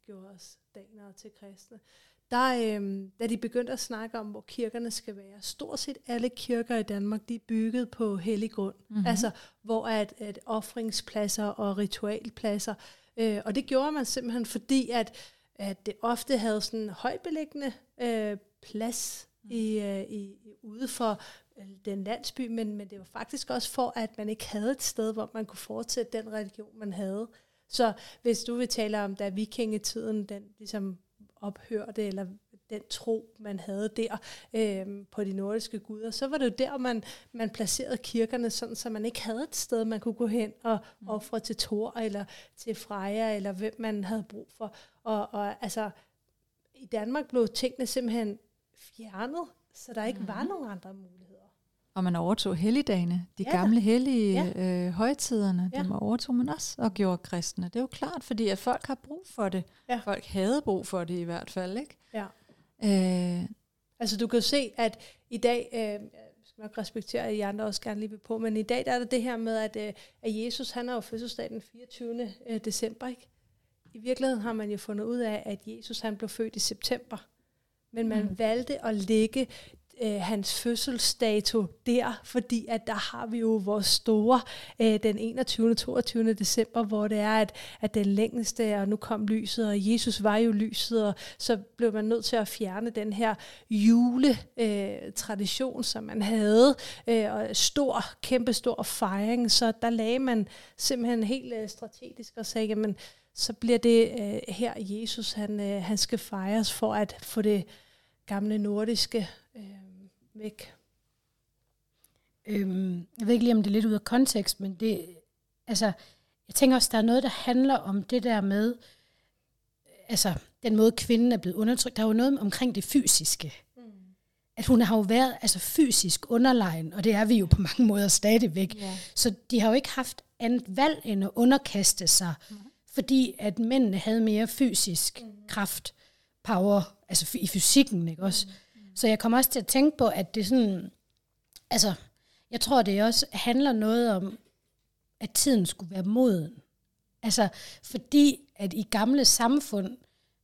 gjorde os danere til kristne. Der, øhm, da de begyndte at snakke om, hvor kirkerne skal være, stort set alle kirker i Danmark, de er bygget på hellig grund. Mm-hmm. Altså, hvor at, at offringspladser og ritualpladser. Øh, og det gjorde man simpelthen, fordi at, at det ofte havde sådan en højbeliggende øh, plads mm. i, øh, i, ude for øh, den landsby, men, men det var faktisk også for, at man ikke havde et sted, hvor man kunne fortsætte den religion, man havde. Så hvis du vil tale om, da vikingetiden, den ligesom ophørte, eller den tro, man havde der øh, på de nordiske guder, så var det jo der, man, man placerede kirkerne, sådan, så man ikke havde et sted, man kunne gå hen og mm. ofre til Thor, eller til Freja, eller hvem man havde brug for. Og, og altså, i Danmark blev tingene simpelthen fjernet, så der ikke mm. var nogen andre muligheder. Og man overtog helligdagene, de ja, gamle hellige ja. øh, højtiderne, ja. dem overtog man også og gjorde kristne. Det er jo klart, fordi at folk har brug for det. Ja. Folk havde brug for det i hvert fald, ikke? Ja. Øh, altså du kan se, at i dag, øh, jeg skal nok respektere, at I andre også gerne lige vil på, men i dag der er der det her med, at, øh, at Jesus, han har jo fødselsdag den fireogtyvende december, ikke? I virkeligheden har man jo fundet ud af, at Jesus, han blev født i september, men man mm. valgte at lægge øh, hans fødselsdato der, fordi at der har vi jo vores store, øh, den enogtyvende toogtyvende december, hvor det er, at, at den længste, og nu kom lyset, og Jesus var jo lyset, og så blev man nødt til at fjerne den her juletradition, øh, som man havde, øh, og stor, kæmpestor fejring, så der lagde man simpelthen helt øh, strategisk og sagde, jamen, så bliver det øh, her Jesus, han, øh, han skal fejres for at få det gamle nordiske øh, væk. Øhm, jeg ved ikke lige, om det er lidt ud af kontekst, men det, altså, jeg tænker også, der er noget, der handler om det der med, altså, den måde kvinden er blevet undertrykt. Der er jo noget omkring det fysiske. Mm. At hun har jo været altså, fysisk underlegen, og det er vi jo på mange måder stadigvæk. Yeah. Så de har jo ikke haft andet valg end at underkaste sig, mm. fordi at mændene havde mere fysisk mm. kraft, power, altså i fysikken, ikke også? Mm. Så jeg kommer også til at tænke på, at det sådan, altså, jeg tror, det også handler noget om, at tiden skulle være moden. Altså, fordi at i gamle samfund,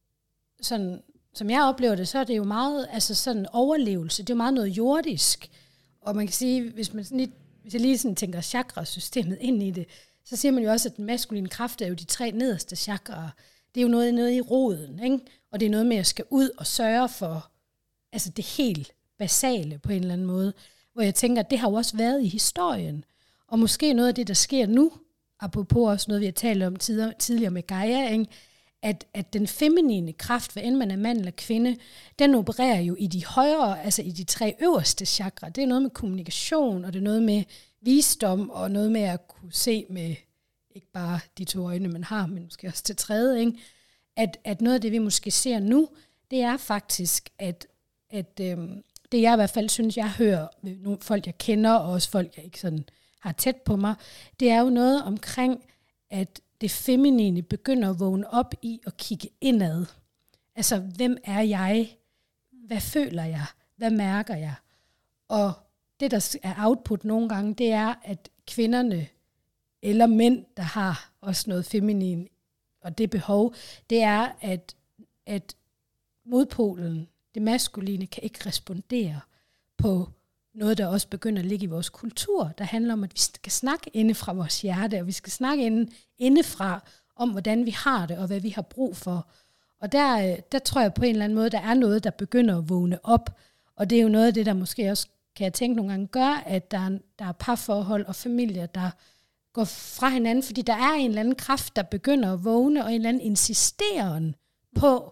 sådan, som jeg oplever det, så er det jo meget, altså sådan overlevelse, det er jo meget noget jordisk. Og man kan sige, hvis man sådan lige, hvis jeg lige sådan tænker chakrasystemet ind i det, så siger man jo også, at den maskuline kraft er jo de tre nederste chakraer. Det er jo noget, noget i roden, ikke? Og det er noget med at skal ud og sørge for altså det helt basale på en eller anden måde. Hvor jeg tænker, at det har jo også været i historien. Og måske noget af det, der sker nu, apropos også noget, vi har talt om tidligere, tidligere med Gaia, ikke? At, at den feminine kraft, hvad end man er mand eller kvinde, den opererer jo i de højere, altså i de tre øverste chakra. Det er noget med kommunikation, og det er noget med visdom, og noget med at kunne se med ikke bare de to øjne, man har, men måske også til tredje, ikke? At, at noget af det, vi måske ser nu, det er faktisk, at, at øhm, det jeg i hvert fald synes, jeg hører ved nogle folk, jeg kender, og også folk, jeg ikke sådan har tæt på mig, det er jo noget omkring, at det feminine begynder at vågne op i at kigge indad. Altså, hvem er jeg? Hvad føler jeg? Hvad mærker jeg? Og det, der er output nogle gange, det er, at kvinderne, eller mænd, der har også noget feminin, og det behov, det er, at, at modpolen, det maskuline, kan ikke respondere på noget, der også begynder at ligge i vores kultur, der handler om, at vi skal snakke inde fra vores hjerte, og vi skal snakke inde, indefra om, hvordan vi har det, og hvad vi har brug for. Og der, der tror jeg på en eller anden måde, der er noget, der begynder at vågne op, og det er jo noget af det, der måske også, kan jeg tænke nogle gange, gør, at der er, der er parforhold og familier, der går fra hinanden, fordi der er en eller anden kraft, der begynder at vågne, og en eller anden insisteren på,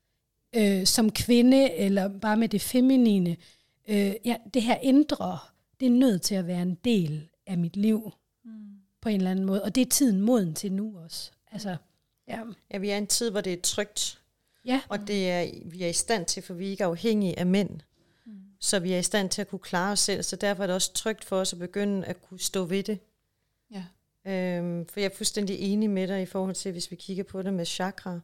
øh, som kvinde, eller bare med det feminine, øh, ja, det her indre, det er nødt til at være en del af mit liv, mm. på en eller anden måde, og det er tiden moden til nu også. Altså, ja. ja, vi er i en tid, hvor det er trygt, ja. og det er, vi er i stand til, for vi er ikke afhængige af mænd, mm. så vi er i stand til at kunne klare os selv, så derfor er det også trygt for os at begynde at kunne stå ved det. Ja. Øhm, for jeg er fuldstændig enig med dig i forhold til, hvis vi kigger på det med chakra,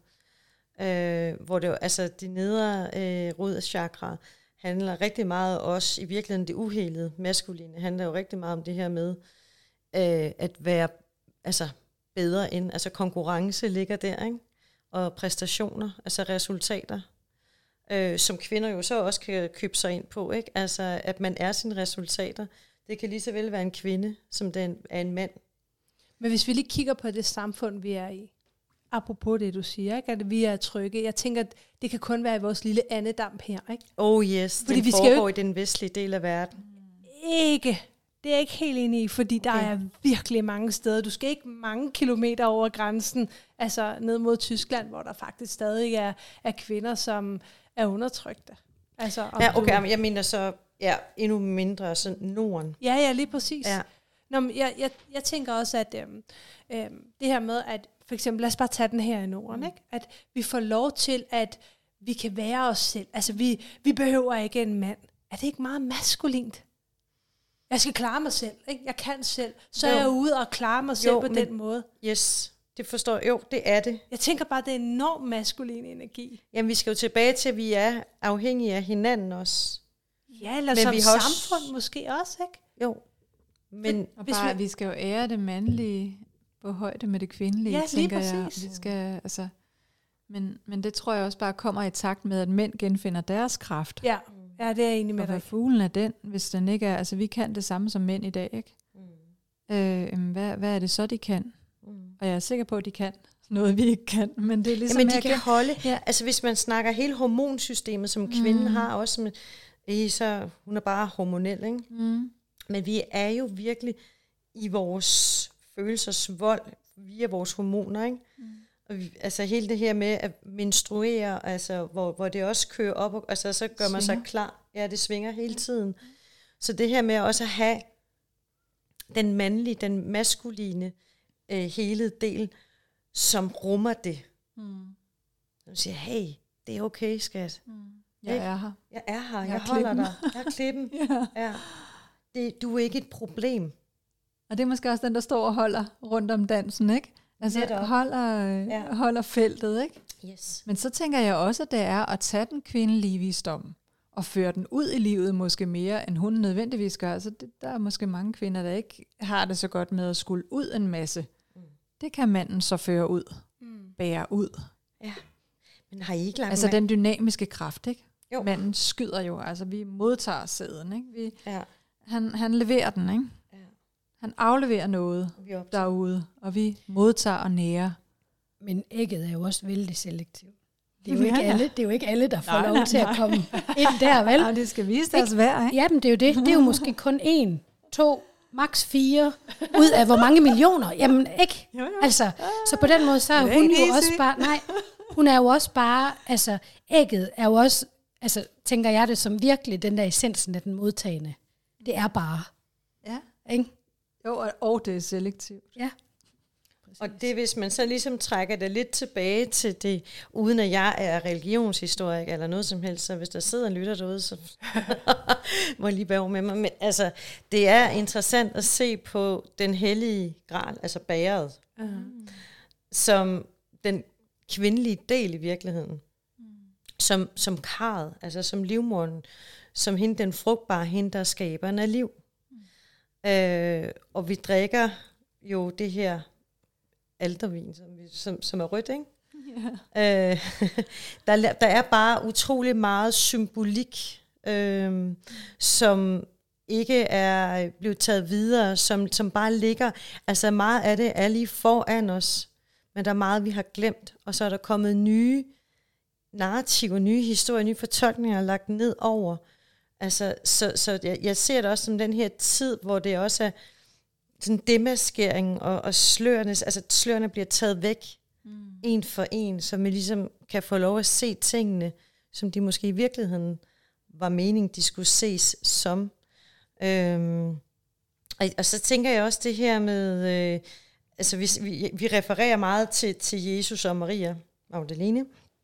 øh, hvor det jo, altså de nedre øh, rod af chakra handler rigtig meget også, i virkeligheden det uhelede maskuline, handler jo rigtig meget om det her med, øh, at være altså bedre end, altså konkurrence ligger der, ikke? og præstationer, altså resultater, øh, som kvinder jo så også kan købe sig ind på, ikke? Altså, at man er sine resultater. Det kan lige så vel være en kvinde, som den er en mand. Men hvis vi lige kigger på det samfund, vi er i, apropos det, du siger, ikke? At vi er trygge. Jeg tænker, at det kan kun være i vores lille andedamp her, ikke? Oh yes, Fordi den vi skal foregår jo i den vestlige del af verden. Ikke. Det er jeg ikke helt enig i, fordi okay. der er virkelig mange steder. Du skal ikke mange kilometer over grænsen, altså ned mod Tyskland, hvor der faktisk stadig er, er kvinder, som er undertrykte. Altså, ja, okay, du... jeg mener så ja, endnu mindre sådan Norden. Ja, ja, lige præcis. Ja. Nå, men jeg, jeg, jeg tænker også, at øhm, øhm, det her med, at for eksempel, lad os bare tage den her i Norden, mm. ikke? At vi får lov til, at vi kan være os selv. Altså, vi, vi behøver ikke en mand. Er det ikke meget maskulint? Jeg skal klare mig selv, ikke? Jeg kan selv. Så jo. er jeg ude og klare mig selv jo, på men, den måde. Yes, det forstår jeg. Jo, det er det. Jeg tænker bare, det er enormt maskulin energi. Jamen, vi skal jo tilbage til, at vi er afhængige af hinanden også. Ja, eller men som vi samfund også... måske også, ikke? Jo. Men og bare, vi... vi skal jo ære det mandlige på højde med det kvindelige, ja, tænker jeg. Vi skal, altså, men, men det tror jeg også bare kommer i takt med, at mænd genfinder deres kraft. Ja, ja det er jeg enig med og dig. Og fuglen er den, hvis den ikke er... Altså, vi kan det samme som mænd i dag, ikke? Mm. Øh, hvad, hvad er det så, de kan? Mm. Og jeg er sikker på, at de kan noget, vi ikke kan. Men det er ligesom... Jamen, de kan holde... Ja. Altså, hvis man snakker hele hormonsystemet, som kvinden mm. har også... Som, eh, så hun er bare hormonel, ikke? Mm. Men vi er jo virkelig i vores følelsers vold via vores hormoner, ikke? Mm. Og vi, altså hele det her med at menstruere, altså hvor, hvor det også kører op, og, altså så gør man sig klar. Ja, det svinger hele tiden. Så det her med også at have den mandlige, den maskuline øh, hele del, som rummer det. Mm. Som siger, hey, det er okay, skat. Mm. Jeg er her. Jeg er her, jeg, jeg holder dig. Jeg er klippen. ja. Ja. Det, du er ikke et problem. Og det er måske også den, der står og holder rundt om dansen, ikke? Altså holder, ja. holder feltet, ikke? Yes. Men så tænker jeg også, at det er at tage den kvindelige visdom og føre den ud i livet måske mere, end hun nødvendigvis gør. Altså det, der er måske mange kvinder, der ikke har det så godt med at skulle ud en masse. Mm. Det kan manden så føre ud. Mm. Bære ud. Ja. Men har I ikke lagt altså med? Den dynamiske kraft, ikke? Jo. Manden skyder jo, altså vi modtager sæden, ikke? Vi, ja. han, han leverer den, ikke? Ja. Han afleverer noget derude, og vi modtager og nærer. Men ægget er jo også vældig selektivt. Det er jo, ja. ikke, alle, det er jo ikke alle, der får nej, lov nej, til nej. at komme ind der, vel? Nej, det skal vise deres værd, ikke? Jamen, det er jo det. Det er jo måske kun en, to, maks fire, ud af hvor mange millioner. Jamen, ikke? Jo, jo. Altså, så på den måde, så er hun jo easy. også bare... Nej, hun er jo også bare... Altså, ægget er jo også... Altså, tænker jeg det som virkelig den der essensen af den modtagende. Det er bare. Ja. Ikke? Jo, og det er selektivt. Ja. Præcis. Og det, hvis man så ligesom trækker det lidt tilbage til det, uden at jeg er religionshistoriker eller noget som helst, så hvis der sidder og lytter derude, så må jeg lige bære med mig. Men altså, det er interessant at se på den hellige gral, altså bæret, uh-huh. som den kvindelige del i virkeligheden. Mm. Som, som karret, altså som livmoderen, som hende, den frugtbare, hende, der skaber af liv. Mm. Øh, og vi drikker jo det her altervin, som, som, som er rødt, ikke? Yeah. Øh, der, der er bare utrolig meget symbolik, øh, som ikke er blevet taget videre, som, som bare ligger, altså meget af det er lige foran os, men der er meget, vi har glemt, og så er der kommet nye narrativer, nye historier, nye fortolkninger lagt ned over. Altså, så, så jeg, jeg ser det også som den her tid, hvor det også er sådan demaskering, og, og slørene, altså slørene bliver taget væk, mm. en for en, så vi ligesom kan få lov at se tingene, som de måske i virkeligheden var meningen, de skulle ses som. Øhm, og, og så tænker jeg også det her med, øh, altså vi, vi, vi refererer meget til, til Jesus og Maria Magdalene,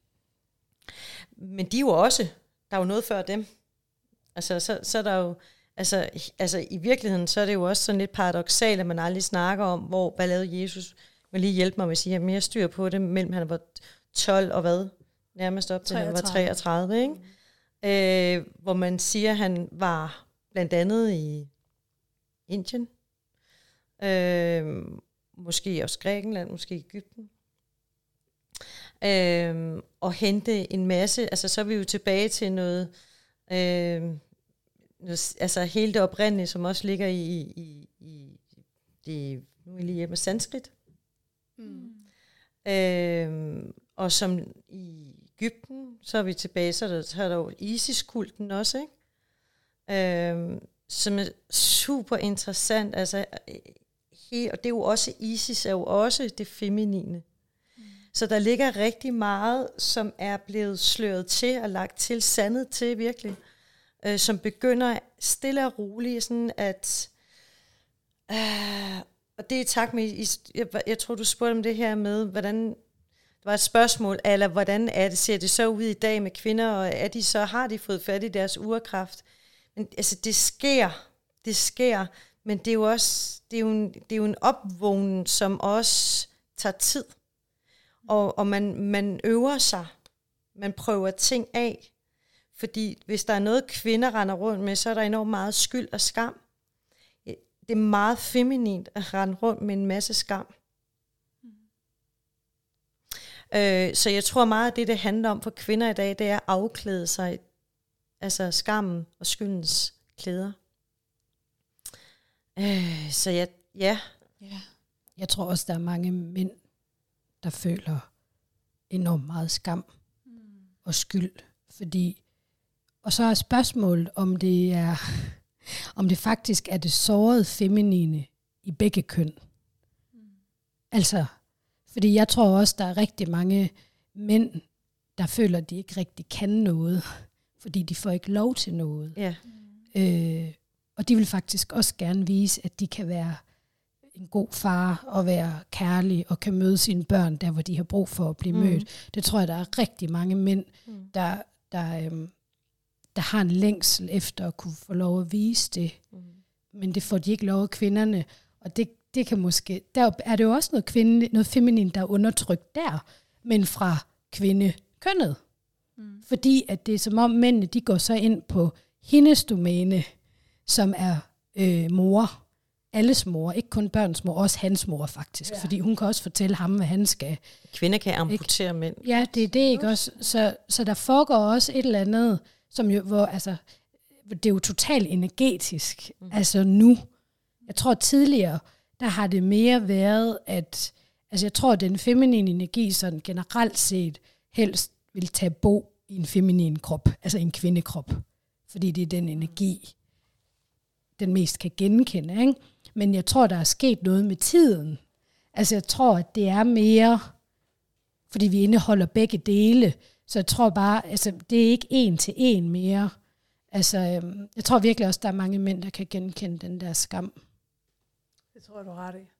men de er jo også, der er jo noget før dem. Altså, så, så er der jo, altså, altså i virkeligheden, så er det jo også sådan lidt paradoksalt, at man aldrig snakker om, hvor, hvad lavede Jesus? Jeg vil lige hjælpe mig, hvis I har mere styr på det, mellem han var tolv og hvad? Nærmest op til han var treogtredive, ikke? Mm. Øh, hvor man siger, at han var blandt andet i Indien, øh, måske også Grækenland, måske Egypten. øh, og hente en masse, altså så er vi jo tilbage til noget, øh, noget altså hele det oprindelige, som også ligger i, i, i det, nu er jeg lige hjemme med sanskrit, mm. øh, og som i Egypten, så er vi tilbage, så er der, så er der jo Isis-kulten også, ikke? Øh, som er super interessant, altså, he, og det er jo også, Isis er jo også det feminine. Mm. Så der ligger rigtig meget, som er blevet sløret til og lagt til, sandet til virkelig, øh, som begynder stille og roligt, sådan at, øh, og det er tak med, jeg, jeg tror du spurgte om det her med, hvordan, det var et spørgsmål, eller hvordan er det, ser det så ud i dag med kvinder, og er de så, har de fået fat i deres urkraft? Men altså, det sker, det sker, men det er jo også, det er jo en, det er jo en opvågning, som også tager tid. Og, og man, man øver sig, man prøver ting af, fordi hvis der er noget, kvinder render rundt med, så er der enormt meget skyld og skam. Det er meget feminint at rende rundt med en masse skam. Mm. Øh, så jeg tror meget, at det, det handler om for kvinder i dag, det er at afklæde sig, altså skammen og skyldens klæder. Øh, så jeg, ja. ja. Jeg tror også, der er mange mænd, der føler enormt meget skam mm. og skyld. Fordi, og så er spørgsmålet, om det er, om det faktisk er det sårede feminine i begge køn. Mm. Altså, fordi jeg tror også, der er rigtig mange mænd, der føler, at de ikke rigtig kan noget, fordi de får ikke lov til noget. Ja. Øh, og de vil faktisk også gerne vise, at de kan være en god far og være kærlig og kan møde sine børn der, hvor de har brug for at blive mm. mødt. Det tror jeg, der er rigtig mange mænd, mm. der, der, øhm, der har en længsel efter at kunne få lov at vise det. Mm. Men det får de ikke lov af kvinderne. Og det, det kan måske, der er det jo også noget, kvinde, noget feminin, der er undertrykt der, men fra kvindekønnet. Mm. Fordi at det er som om mændene, de går så ind på hendes domæne, som er øh, mor. Alles mor, ikke kun børns mor, også hans mor faktisk. Ja. Fordi hun kan også fortælle ham, hvad han skal. Kvinder kan amputere ikke? Mænd. Ja, det er det ikke også. Så, så der foregår også et eller andet, som jo, hvor, altså, det er jo totalt energetisk. Mm. Altså nu. Jeg tror tidligere, der har det mere været, at altså jeg tror, at den feminine energi sådan generelt set helst vil tage bo i en feminin krop, altså en kvindekrop. Fordi det er den energi, den mest kan genkende, ikke? Men jeg tror, der er sket noget med tiden. Altså jeg tror, at det er mere, fordi vi indeholder begge dele, så jeg tror bare, altså det er ikke en til en mere. Altså jeg tror virkelig også, der er mange mænd, der kan genkende den der skam. Det tror jeg, du har ret i.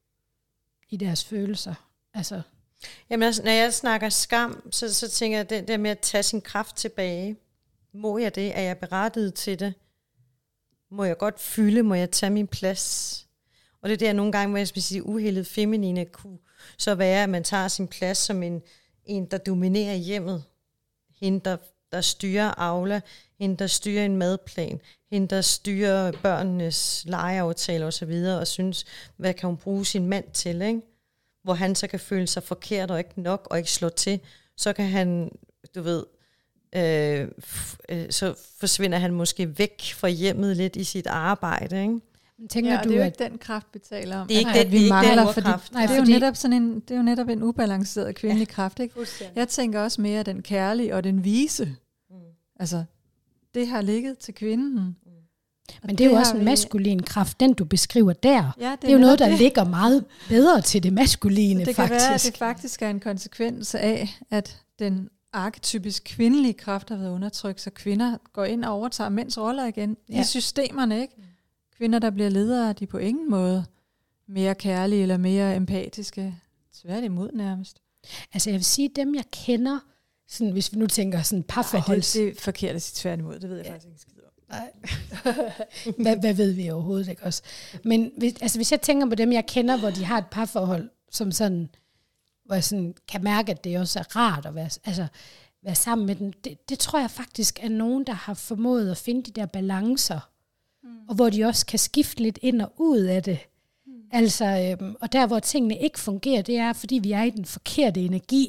I deres følelser. Altså. Jamen altså, når jeg snakker skam, så, så tænker jeg, det der med at tage sin kraft tilbage. Må jeg det? Er jeg berettiget til det? Må jeg godt fylde? Må jeg tage min plads? Og det er der nogle gange, hvor jeg skal sige, uheldet feminine kunne så være, at man tager sin plads som en, en der dominerer hjemmet. Hende, der, der styrer Aula. Hende, der styrer en madplan. Hende, der styrer børnenes legeaftaler og så videre, og synes, hvad kan hun bruge sin mand til, ikke? Hvor han så kan føle sig forkert og ikke nok og ikke slå til. Så kan han, du ved, Øh, f- øh, så forsvinder han måske væk fra hjemmet lidt i sit arbejde, ikke? Men tænker ja, du, det er jo ikke den kraft, vi taler om. Det er ikke nej, den, vi det mangler, den fordi, kraft. nej, det er jo netop sådan en, det er jo netop en ubalanceret kvindelig ja. kraft, ikke? Jeg tænker også mere den kærlige og den vise. Mm. Altså, det har ligget til kvinden. Mm. Men det er jo også en maskulin kraft, den du beskriver der. Ja, det, er det er jo noget, der det. ligger meget bedre til det maskuline, det faktisk. Det kan være, at det faktisk er en konsekvens af, at den arketypisk kvindelige kraft har været undertrykt, så kvinder går ind og overtager mænds roller igen ja. i systemerne, ikke? Kvinder, der bliver ledere, de er på ingen måde mere kærlige eller mere empatiske. Tværtimod nærmest. Altså jeg vil sige, dem jeg kender, sådan, hvis vi nu tænker sådan parforholds... Det er forkert at sige tværtimod, det ved jeg ja. faktisk ikke skid om. Nej. hvad, hvad ved vi overhovedet ikke også? Men hvis, altså, hvis jeg tænker på dem, jeg kender, hvor de har et parforhold, som sådan, hvor jeg sådan kan mærke, at det også er rart at være, altså, være sammen med dem, det, det tror jeg faktisk er nogen, der har formået at finde de der balancer, mm. og hvor de også kan skifte lidt ind og ud af det. Mm. Altså, øhm, og der, hvor tingene ikke fungerer, det er, fordi vi er i den forkerte energi,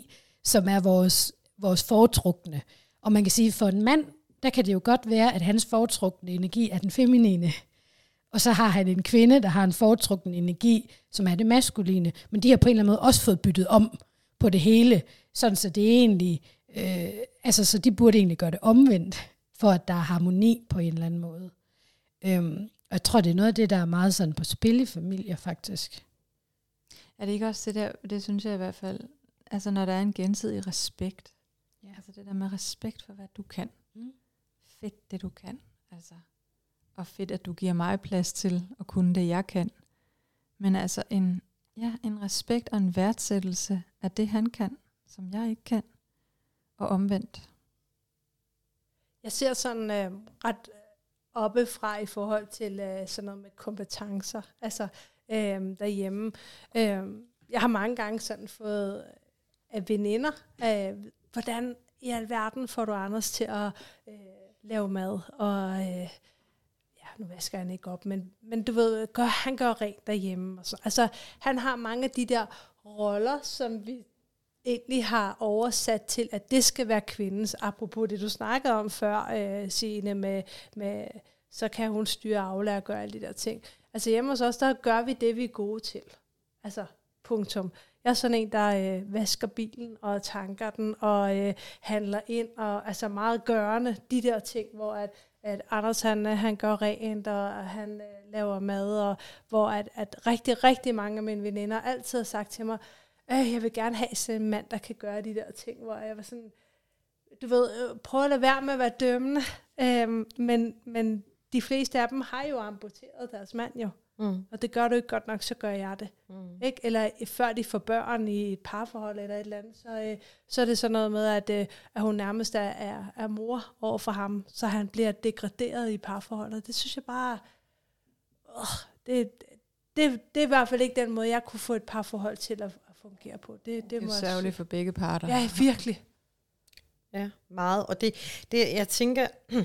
som er vores, vores foretrukne. Og man kan sige, for en mand, der kan det jo godt være, at hans foretrukne energi er den feminine. Og så har han en kvinde, der har en foretrukken energi, som er det maskuline. Men de har på en eller anden måde også fået byttet om på det hele. Sådan så det er egentlig, øh, altså så de burde egentlig gøre det omvendt, for at der er harmoni på en eller anden måde. Øhm, og jeg tror, det er noget af det, der er meget sådan på spil i familier, faktisk. Er det ikke også det der, det synes jeg i hvert fald, altså når der er en gensidig respekt, ja. Altså det der med respekt for, hvad du kan. Mm. Fedt, det du kan. Altså, og fedt, at du giver mig plads til at kunne det, jeg kan. Men altså en, ja, en respekt og en værdsættelse af det, han kan, som jeg ikke kan. Og omvendt. Jeg ser sådan øh, ret oppefra i forhold til øh, sådan noget med kompetencer, altså øh, derhjemme. Øh, jeg har mange gange sådan fået af veninder, øh, hvordan i alverden får du Anders til at øh, lave mad, og øh, ja, nu vasker han ikke op, men, men du ved, gør, han gør rent derhjemme. Og så. Altså, han har mange af de der roller, som vi egentlig har oversat til, at det skal være kvindens, apropos det, du snakkede om før, øh, Signe, med, med, så kan hun styre Aula og gøre alle de der ting. Altså hjemme hos os, der gør vi det, vi er gode til. Altså, punktum. Jeg er sådan en, der øh, vasker bilen og tanker den og øh, handler ind, og altså meget gørende, de der ting, hvor at, at Anders han, han gør rent, og han øh, laver mad, og hvor at, at rigtig, rigtig mange af mine veninder altid har sagt til mig, øh, jeg vil gerne have sådan en mand, der kan gøre de der ting, hvor jeg var sådan, du ved, øh, prøv at lade være med at være dømmende, øh, men, men de fleste af dem har jo amputeret deres mand jo. Mm. Og det gør du ikke godt nok, så gør jeg det. Mm. Ikke? Eller før de får børn i et parforhold eller et eller andet, så, øh, så er det sådan noget med, at, øh, at hun nærmest er, er, er mor over for ham, så han bliver degraderet i parforholdet. Det synes jeg bare, øh, det, det, det er i hvert fald ikke den måde, jeg kunne få et parforhold til at, at fungere på. Det, det, det er sørgeligt for begge parter. Ja, virkelig. Ja, meget. Og det, det jeg tænker,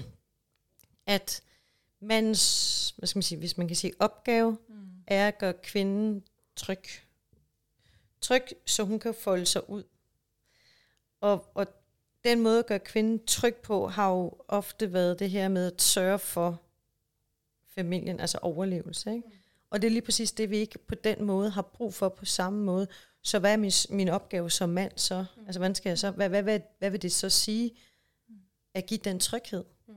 at mandens, hvad skal man sige, hvis man kan sige opgave, mm. er at gøre kvinden tryg. Tryg, så hun kan folde sig ud. Og, og den måde at gøre kvinden tryg på, har jo ofte været det her med at sørge for familien, altså overlevelse. Ikke? Mm. Og det er lige præcis det, vi ikke på den måde har brug for på samme måde. Så hvad er min, min opgave som mand så? Mm. Altså hvordan skal jeg så, hvad, hvad, hvad, hvad vil det så sige, at give den tryghed? Mm.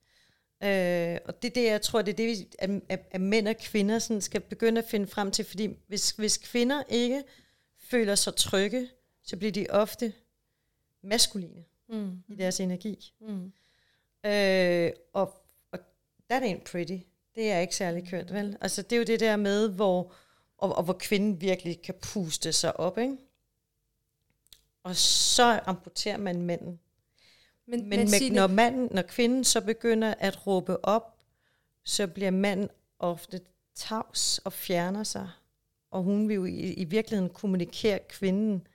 Øh, og det er det, jeg tror, det er det, at, at, at mænd og kvinder sådan skal begynde at finde frem til, fordi hvis, hvis kvinder ikke føler sig trygge, så bliver de ofte maskuline mm. i deres energi. Mm. Øh, og, og that ain't pretty. Det er ikke særlig kønt, vel? Altså det er jo det der med, hvor, og, og hvor kvinden virkelig kan puste sig op, ikke? Og så amputerer man manden. Men, men med, når, manden, når kvinden så begynder at råbe op, så bliver manden ofte tavs og fjerner sig. Og hun vil jo i, i virkeligheden kommunikere kvinden.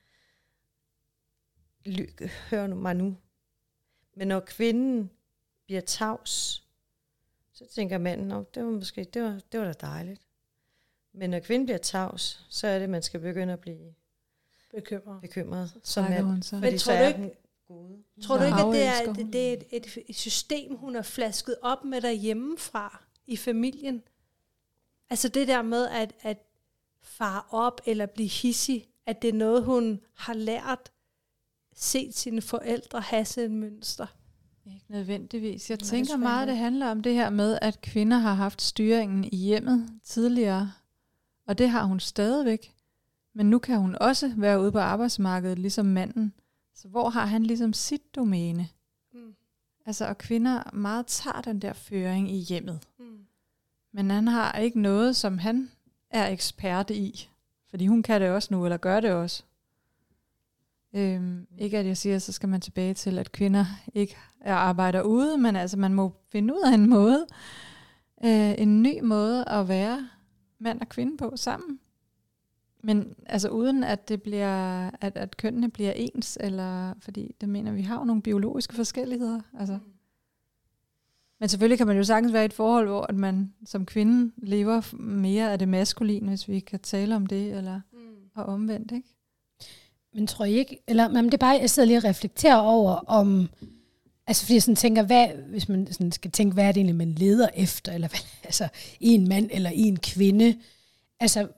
Hør nu mig nu. Men når kvinden bliver tavs, så tænker manden, oh, det var måske det var, det var da dejligt. Men når kvinden bliver tavs, så er det, at man skal begynde at blive bekymret. bekymret som mand. Så. Men tror du ikke, gode. Tror du ikke, at det er, det, det er et, et, et system, hun har flasket op med derhjemmefra i familien? Altså det der med at, at fare op eller blive hissig, at det er noget, hun har lært, set sine forældre have sådan et mønster? Ikke nødvendigvis. Jeg tænker meget, det handler om det her med, at kvinder har haft styringen i hjemmet tidligere, og det har hun stadigvæk. Men nu kan hun også være ude på arbejdsmarkedet, ligesom manden. Så hvor har han ligesom sit domæne? Mm. Altså, og kvinder meget tager den der føring i hjemmet. Mm. Men han har ikke noget, som han er ekspert i. Fordi hun kan det også nu, eller gør det også. Øhm, mm. Ikke at jeg siger, så skal man tilbage til, at kvinder ikke er arbejder ude, men altså man må finde ud af en måde, øh, en ny måde at være mand og kvinde på sammen. Men altså uden at det bliver, at, at kønnene bliver ens, eller fordi det mener vi har jo nogle biologiske forskelligheder. Altså. Mm. Men selvfølgelig kan man jo sagtens være i et forhold, hvor at man som kvinde lever mere af det maskuline, hvis vi kan tale om det, eller mm. og omvendt, ikke? Men tror I ikke, eller men det er bare, jeg sidder lige og reflekterer over, om, altså fordi jeg sådan tænker, hvad, hvis man sådan skal tænke, hvad er det egentlig, man leder efter, eller hvad, altså i en mand eller i en kvinde, altså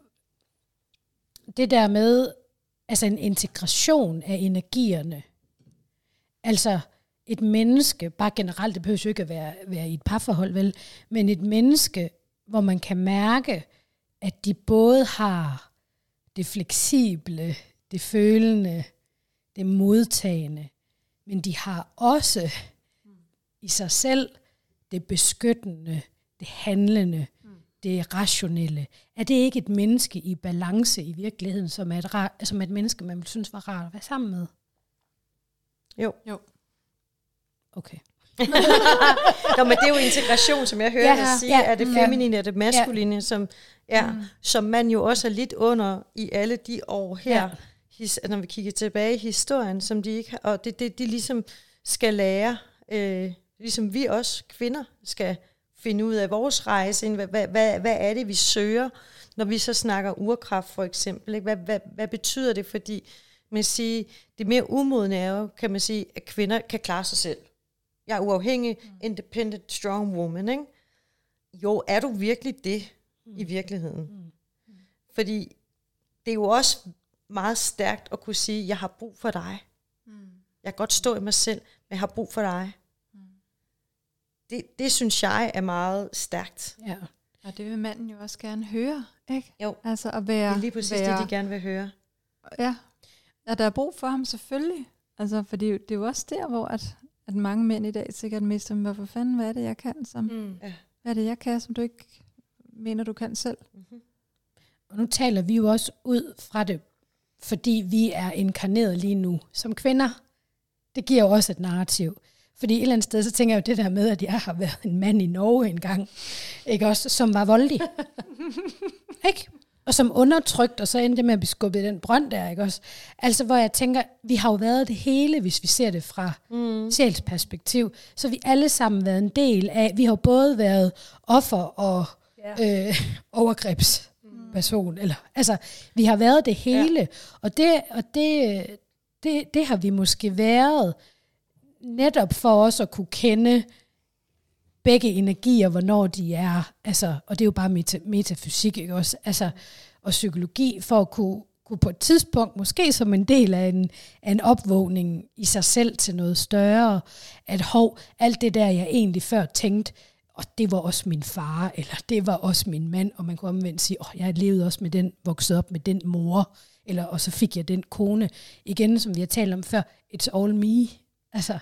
det der med, altså en integration af energierne, altså et menneske, bare generelt, det behøver jo ikke at være, være i et parforhold, vel, men et menneske, hvor man kan mærke, at de både har det fleksible, det følende, det modtagende, men de har også i sig selv det beskyttende, det handlende, mm. det rationelle. Er det ikke et menneske i balance i virkeligheden, som er et, rar, som er et menneske, man synes var rart at være sammen med? Jo. Jo. Okay. Nå, men det er jo integration, som jeg hører ja, dig sige, ja, er det feminine og det maskuline, ja. som, ja, mm. som man jo også er lidt under i alle de år her, ja. his, når vi kigger tilbage i historien, som de ikke har, og det, det de ligesom skal lære, øh, ligesom vi også kvinder skal finde ud af vores rejse, hvad, hvad, hvad, hvad er det, vi søger, når vi så snakker urkraft for eksempel, ikke? Hvad, hvad, hvad betyder det, fordi man siger, det mere umodne er jo, kan man sige, at kvinder kan klare sig selv. Jeg er uafhængig, mm. independent, strong woman, ikke? Jo, er du virkelig det mm. i virkeligheden? Mm. Fordi det er jo også meget stærkt at kunne sige, jeg har brug for dig. Mm. Jeg kan godt stå i mig selv, men jeg har brug for dig. Mm. Det, det synes jeg er meget stærkt. Ja. Og det vil manden jo også gerne høre, ikke? Jo, altså at være, det er lige præcis være, det, de gerne vil høre. Ja, og der er brug for ham selvfølgelig. Altså, for det, det er jo også der, hvor at at mange mænd i dag sikkert mister, hvorfor fanden, hvad er det, jeg kan? Som, mm. Hvad er det, jeg kan, som du ikke mener, du kan selv? Mm-hmm. Og nu taler vi jo også ud fra det, fordi vi er inkarneret lige nu som kvinder. Det giver jo også et narrativ. Fordi et eller andet sted, så tænker jeg jo det der med, at jeg har været en mand i Norge engang, ikke også, som var voldelig. Ikke? Og som undertrykt, og så endte det med at blive skubbet i den brønd der, ikke også? Altså, hvor jeg tænker, vi har jo været det hele, hvis vi ser det fra mm. sjælsperspektiv. Så vi alle sammen været en del af, vi har både været offer og yeah. øh, overgrebsperson. Mm. Eller, altså, vi har været det hele. Ja. Og, det, og det, det, det har vi måske været netop for os at kunne kende begge energier, hvornår de er, altså, og det er jo bare meta- metafysik, ikke også, altså, og psykologi, for at kunne, kunne på et tidspunkt, måske som en del af en, af en opvågning i sig selv til noget større, at hov, alt det der, jeg egentlig før tænkte, og det var også min far, eller det var også min mand, og man kunne omvendt sige, åh, oh, jeg levede også med den, voksede op med den mor, eller, og så fik jeg den kone, igen, som vi har talt om før, it's all me, altså.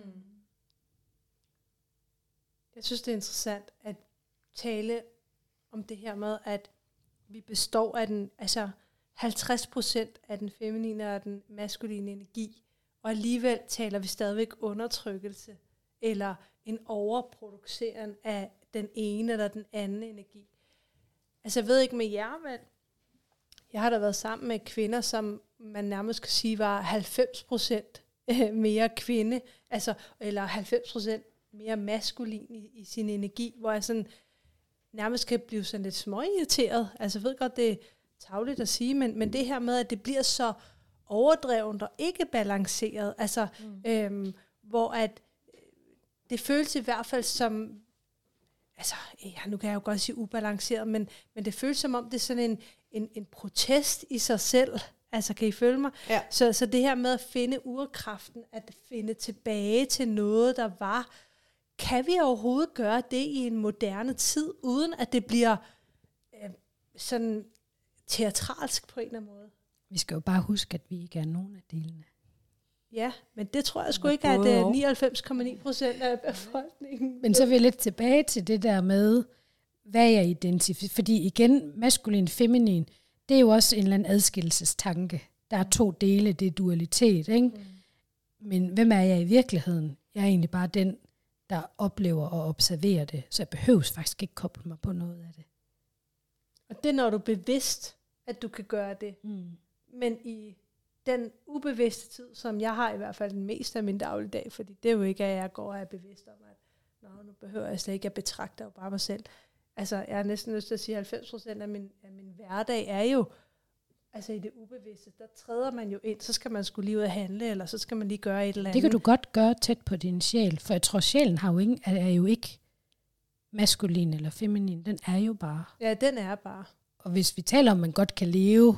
Jeg synes, det er interessant at tale om det her med, at vi består af den, altså halvtreds procent af den feminine og den maskuline energi, og alligevel taler vi stadigvæk undertrykkelse, eller en overproducering af den ene eller den anden energi. Altså jeg ved ikke med jer, men jeg har da været sammen med kvinder, som man nærmest kan sige var halvfems procent mere kvinde, altså, eller halvfems procent mere maskulin i, i sin energi, hvor jeg sådan nærmest kan blive sådan lidt småirriteret. Altså jeg ved godt, det er tarveligt at sige, men, men det her med, at det bliver så overdrevent og ikke balanceret, altså mm. øhm, hvor at det føles i hvert fald som, altså ja, nu kan jeg jo godt sige ubalanceret, men, men det føles som om, det er sådan en, en, en protest i sig selv. Altså, kan I følge mig? Ja. Så, så det her med at finde urkraften, at finde tilbage til noget, der var, kan vi overhovedet gøre det i en moderne tid, uden at det bliver øh, sådan teatralsk på en eller anden måde? Vi skal jo bare huske, at vi ikke er nogen af delene. Ja, men det tror jeg sgu ikke, at uh, nioghalvfems komma ni procent af befolkningen... Men så vil jeg lidt tilbage til det der med, hvad jeg identificerer. Fordi igen, maskulin, feminin, det er jo også en eller anden adskillelsestanke. Der er to dele, det er dualitet, ikke? Mm. Men hvem er jeg i virkeligheden? Jeg er egentlig bare den, der oplever og observerer det, så jeg behøves faktisk ikke koble mig på noget af det. Og det er, når du er bevidst, at du kan gøre det. Mm. Men i den ubevidste tid, som jeg har i hvert fald den meste af min dagligdag, fordi det er jo ikke, at jeg går og er bevidst om, at nå, nu behøver jeg slet ikke, jeg betragter jo bare mig selv. Altså, jeg har næsten lyst til at sige, at halvfems procent af min, af min hverdag er jo altså i det ubevidste, der træder man jo ind, så skal man skulle lige ud og handle, eller så skal man lige gøre et eller andet. Det kan du godt gøre tæt på din sjæl, for jeg tror, sjælen har jo ingen, er jo ikke maskulin eller feminin, den er jo bare. Ja, den er bare. Og hvis vi taler om, at man godt kan leve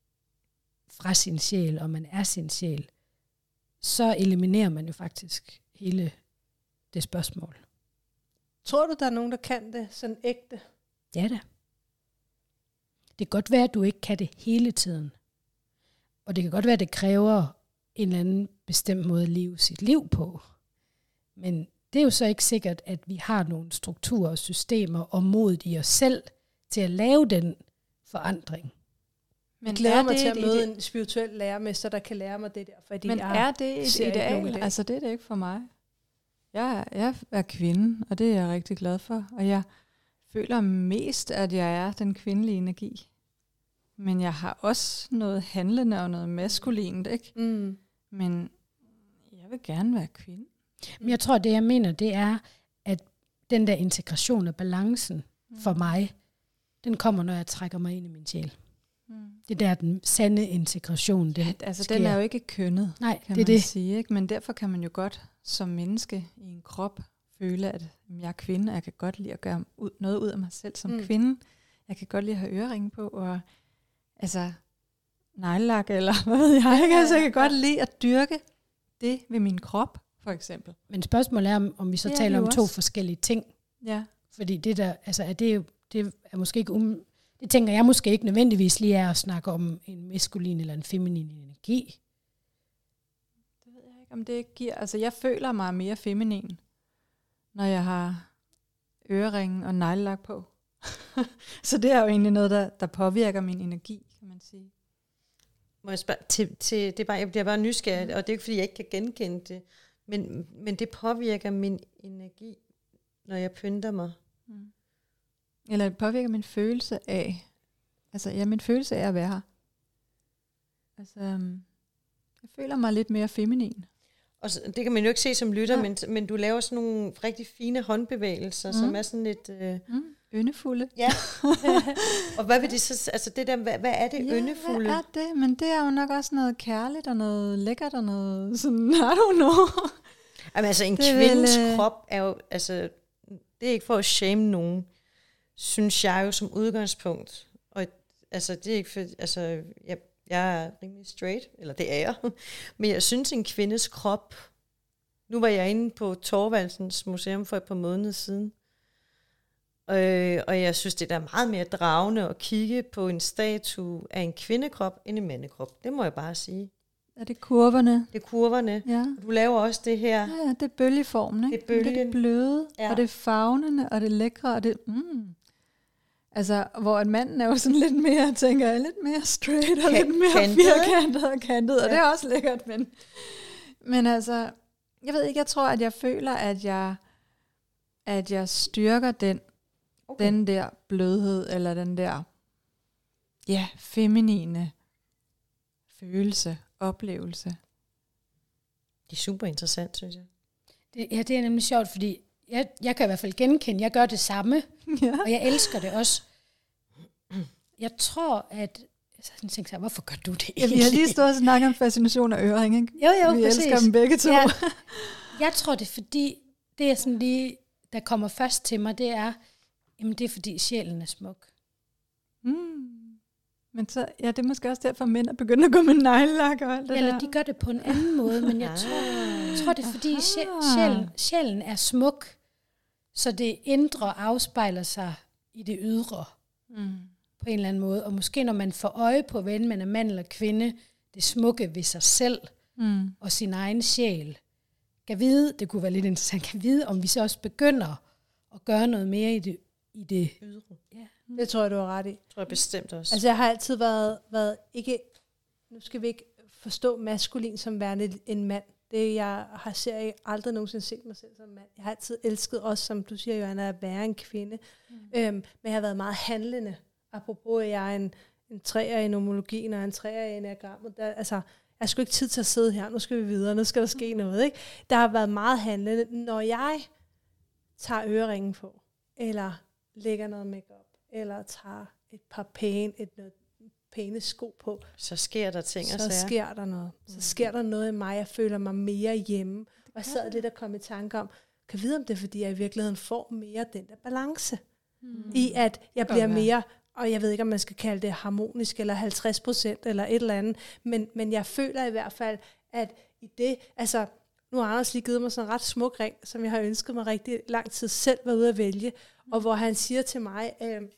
fra sin sjæl, og man er sin sjæl, så eliminerer man jo faktisk hele det spørgsmål. Tror du, der er nogen, der kan det sådan ægte? Ja da. Det kan godt være, at du ikke kan det hele tiden. Og det kan godt være, at det kræver en eller anden bestemt måde at leve sit liv på. Men det er jo så ikke sikkert, at vi har nogle strukturer og systemer og mod i os selv til at lave den forandring. Men jeg glæder mig til at møde en spirituel lærermester, der kan lære mig det der. Fordi men jeg er det et ideal? Altså det er det ikke for mig. Jeg er, jeg er kvinde, og det er jeg rigtig glad for. Og jeg føler mest, at jeg er den kvindelige energi. Men jeg har også noget handlende og noget maskulint, ikke? Mm. Men jeg vil gerne være kvinde. Men jeg tror, det jeg mener, det er, at den der integration af balancen mm. for mig, den kommer, når jeg trækker mig ind i min sjæl. Mm. Det er der, den sande integration, det ja, altså sker. Den er jo ikke kønnet, Nej, kan det man det. sige. Ikke? Men derfor kan man jo godt som menneske i en krop føle, at jeg er kvinde, og jeg kan godt lide at gøre noget ud af mig selv som mm. kvinde. Jeg kan godt lide at have øreringe på, og altså neglelak, eller hvad ved jeg ikke. Altså, jeg kan godt lide at dyrke det ved min krop, for eksempel. Men spørgsmålet er, om vi så det taler om to også. forskellige ting. Ja. Fordi det der, altså er det jo, det er måske ikke um, det tænker jeg måske ikke nødvendigvis lige er at snakke om en maskulin eller en feminin energi. Det ved jeg ikke, om det ikke giver. Altså jeg føler mig mere feminin, når jeg har øreringen og neglelak på. Så det er jo egentlig noget, der, der påvirker min energi, kan man sige. Må jeg spørge, til, til, det er bare, jeg bliver bare nysgerrig, og det er ikke, fordi jeg ikke kan genkende det, men, men det påvirker min energi, når jeg pynter mig. Mm. Eller det påvirker min følelse af, altså ja, min følelse af at være her. Altså, jeg føler mig lidt mere feminin. Og så, det kan man jo ikke se som lytter, ja. men, men du laver sådan nogle rigtig fine håndbevægelser, mm. som er sådan lidt Øh, mm. yndefulde. Ja. Og hvad vil det så, altså det der, hvad, hvad er det ja, yndefulde? Hvad er det? Men det er jo nok også noget kærligt og noget lækkert og noget sådan, I don't know. Jamen altså en det kvindes vel, krop er jo, altså det er ikke for at shame nogen, synes jeg jo som udgangspunkt. Og altså det er ikke for, altså jeg, jeg er rimelig straight, eller det er jeg, men jeg synes en kvindes krop, nu var jeg inde på Thorvaldsens museum for et par måneder siden, øh, og jeg synes det er meget mere dragende at kigge på en statue af en kvindekrop end en mandekrop. Det må jeg bare sige. Er det kurverne? Det er kurverne. Ja. Du laver også det her. Ja, ja, det er bølgeformen, ikke? Det er bølgen. Det er det bløde, ja. Og det er farvende, og det er lækre, og det mm. Altså, hvor en mand er jo sådan lidt mere, tænker jeg, lidt mere straight, og Kan- lidt mere kantet. firkantet og kantet, og ja. Det er også lækkert, men, men altså, jeg ved ikke, jeg tror, at jeg føler, at jeg, at jeg styrker den, okay. den der blødhed, eller den der, ja, feminine følelse, oplevelse. Det er super interessant, synes jeg. Det, ja, det er nemlig sjovt, fordi jeg, jeg kan i hvert fald genkende, jeg gør det samme, ja. Og jeg elsker det også. Jeg tror, at jeg tænkte sig, hvorfor gør du det egentlig? Ja, vi har lige stået og snakket om fascination af ørering, ikke? Jo, jo, vi præcis. elsker dem begge to. Ja. Jeg tror, det er fordi, det er sådan lige, der kommer først til mig, det er, jamen det er fordi sjælen er smuk. Mm. Men så, ja, det er måske også derfor, mænd er begyndt at gå med neglelak og alt det Eller der. de gør det på en anden måde, men jeg tror, jeg tror det er fordi sjæ- sjælen, sjælen er smuk, så det indre afspejler sig i det ydre mm. på en eller anden måde. Og måske når man får øje på, hvad man er mand eller kvinde, det smukke ved sig selv mm. og sin egen sjæl, kan vide, det kunne være lidt interessant, kan vide, om vi så også begynder at gøre noget mere i det, i det ydre. Ja. Det tror jeg, du har ret i. Det tror jeg bestemt også. Altså jeg har altid været, været ikke, nu skal vi ikke forstå maskulin som værende en mand. Det jeg har ser jeg aldrig nogensinde set mig selv som mand. Jeg har altid elsket også, som du siger, Johanna, at være en kvinde. Mm. Øhm, men jeg har været meget handlende. Apropos, at jeg er en, en træer i nomologien og en træer i enagrammet. Der, altså, jeg skulle ikke tid til at sidde her. Nu skal vi videre. Nu skal der ske noget. Ikke? Der har været meget handlende. Når jeg tager øreringen på, eller lægger noget makeup, eller tager et par pæne, et noget pæne sko på, Så sker der ting og så sager. sker der noget. Så sker der noget i mig, jeg føler mig mere hjemme. Og jeg sad lidt og kom i tanke om, kan vide om det er, fordi jeg i virkeligheden får mere den der balance. Mm. I at jeg bliver mere, og jeg ved ikke, om man skal kalde det harmonisk, eller halvtreds procent, eller et eller andet, men, men jeg føler i hvert fald, at i det, altså, nu har Anders lige givet mig sådan en ret smuk ring, som jeg har ønsket mig rigtig lang tid selv var ude at vælge, mm. og hvor han siger til mig, øh, det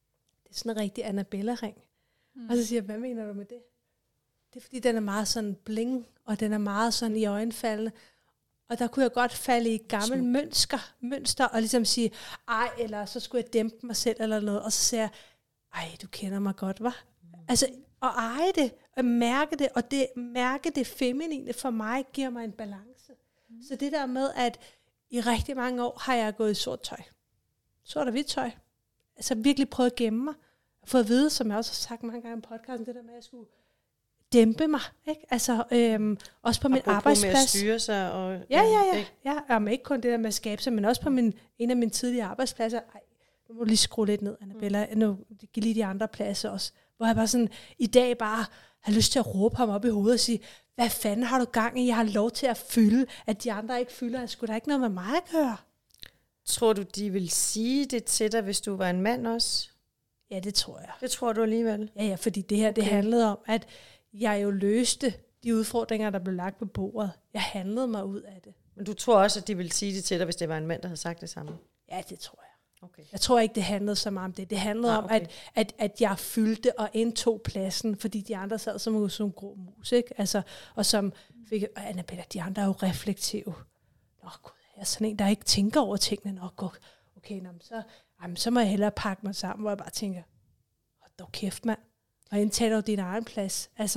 er sådan en rigtig Annabella-ring. Mm. Og så siger jeg, hvad mener du med det? Det er fordi, den er meget sådan bling, og den er meget sådan i øjenfaldende. Og der kunne jeg godt falde i gammel mønster, mønster, og ligesom sige, ej, eller så skulle jeg dæmpe mig selv, eller noget. Og så siger jeg, ej, du kender mig godt, hva'? Mm. Altså, at eje det, at mærke det, og det mærke det feminine for mig, giver mig en balance. Mm. Så det der med, at i rigtig mange år har jeg gået i sort tøj. Sort og hvidt tøj. Altså virkelig prøvet at gemme mig. Jeg har fået at vide, som jeg også har sagt mange gange i podcasten, det der med, at jeg skulle dæmpe mig, ikke? Altså, øhm, også på min Apropos arbejdsplads. med at styre sig. Og, ja, ja, ja. Ikke? ja jamen, ikke kun det der med at skabe sig, men også på min, en af mine tidligere arbejdspladser. Ej, nu må du lige skrue lidt ned, Annabella. Mm. Nu giv lige de andre pladser også. Hvor jeg bare sådan, i dag bare har lyst til at råbe ham op i hovedet og sige, hvad fanden har du gang i? Jeg har lov til at fylde, at de andre ikke fylder. Jeg skulle da ikke noget med mig at gøre. Tror du, de vil sige det til dig, hvis du var en mand også? Ja, det tror jeg. Det tror du alligevel? Ja, ja, fordi det her, okay. det handlede om, at jeg jo løste de udfordringer, der blev lagt på bordet. Jeg handlede mig ud af det. Men du tror også, at de ville sige det til dig, hvis det var en mand, der havde sagt det samme? Ja, det tror jeg. Okay. Jeg tror ikke, det handlede så meget om det. Det handlede ah, okay. om, at, at, at jeg fyldte og indtog pladsen, fordi de andre sad som en grå mus, ikke? Altså, og som fik, og Annabella, de andre er jo reflektive. Nå gud, jeg er sådan en, der ikke tænker over tingene. Nå gud, okay, nå, så, jamen, så må jeg hellere pakke mig sammen, hvor jeg bare tænker, hold da kæft, mand. Og indtaler jo din egen plads. Altså,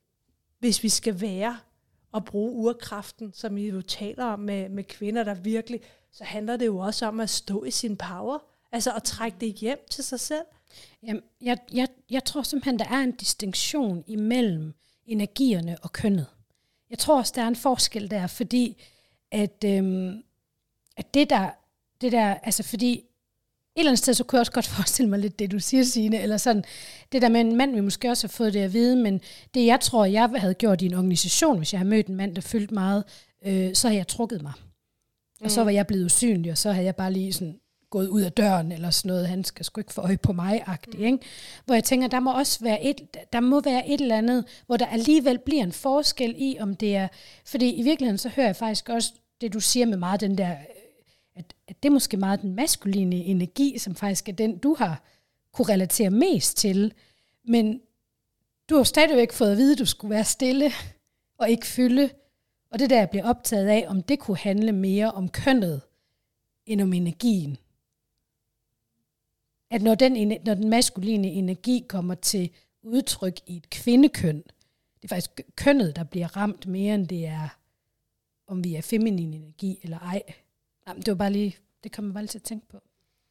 hvis vi skal være og bruge urkraften, som I jo taler om med, med kvinder, der virkelig, så handler det jo også om at stå i sin power. Altså at trække det hjem til sig selv. Jamen, jeg, jeg, jeg tror simpelthen, der er en distinktion imellem energierne og kønnet. Jeg tror også, der er en forskel der, fordi at, øhm, at det der, det der, altså fordi et eller andet sted, så kunne jeg også godt forestille mig lidt det, du siger, Signe, eller sådan, det der med en mand, vi måske også har fået det at vide, men det, jeg tror, jeg havde gjort i en organisation, hvis jeg havde mødt en mand, der fyldte meget, øh, så havde jeg trukket mig. Mm. Og så var jeg blevet usynlig, og så havde jeg bare lige sådan gået ud af døren, eller sådan noget, han skal sgu ikke få øje på mig-agtigt, mm. ikke? Hvor jeg tænker, der må også være et, der må være et eller andet, hvor der alligevel bliver en forskel i, om det er, fordi i virkeligheden, så hører jeg faktisk også det, du siger med meget den der, At, at det er måske meget den maskuline energi, som faktisk er den, du har kunne relatere mest til. Men du har stadigvæk fået at vide, at du skulle være stille og ikke fylde. Og det der, jeg bliver optaget af, om det kunne handle mere om kønnet, end om energien. At når den, når den maskuline energi kommer til udtryk i et kvindekøn, det er faktisk kønnet, der bliver ramt mere, end det er, om vi er feminin energi eller ej. Jamen, det var bare lige, det kommer bare lige til at tænke på.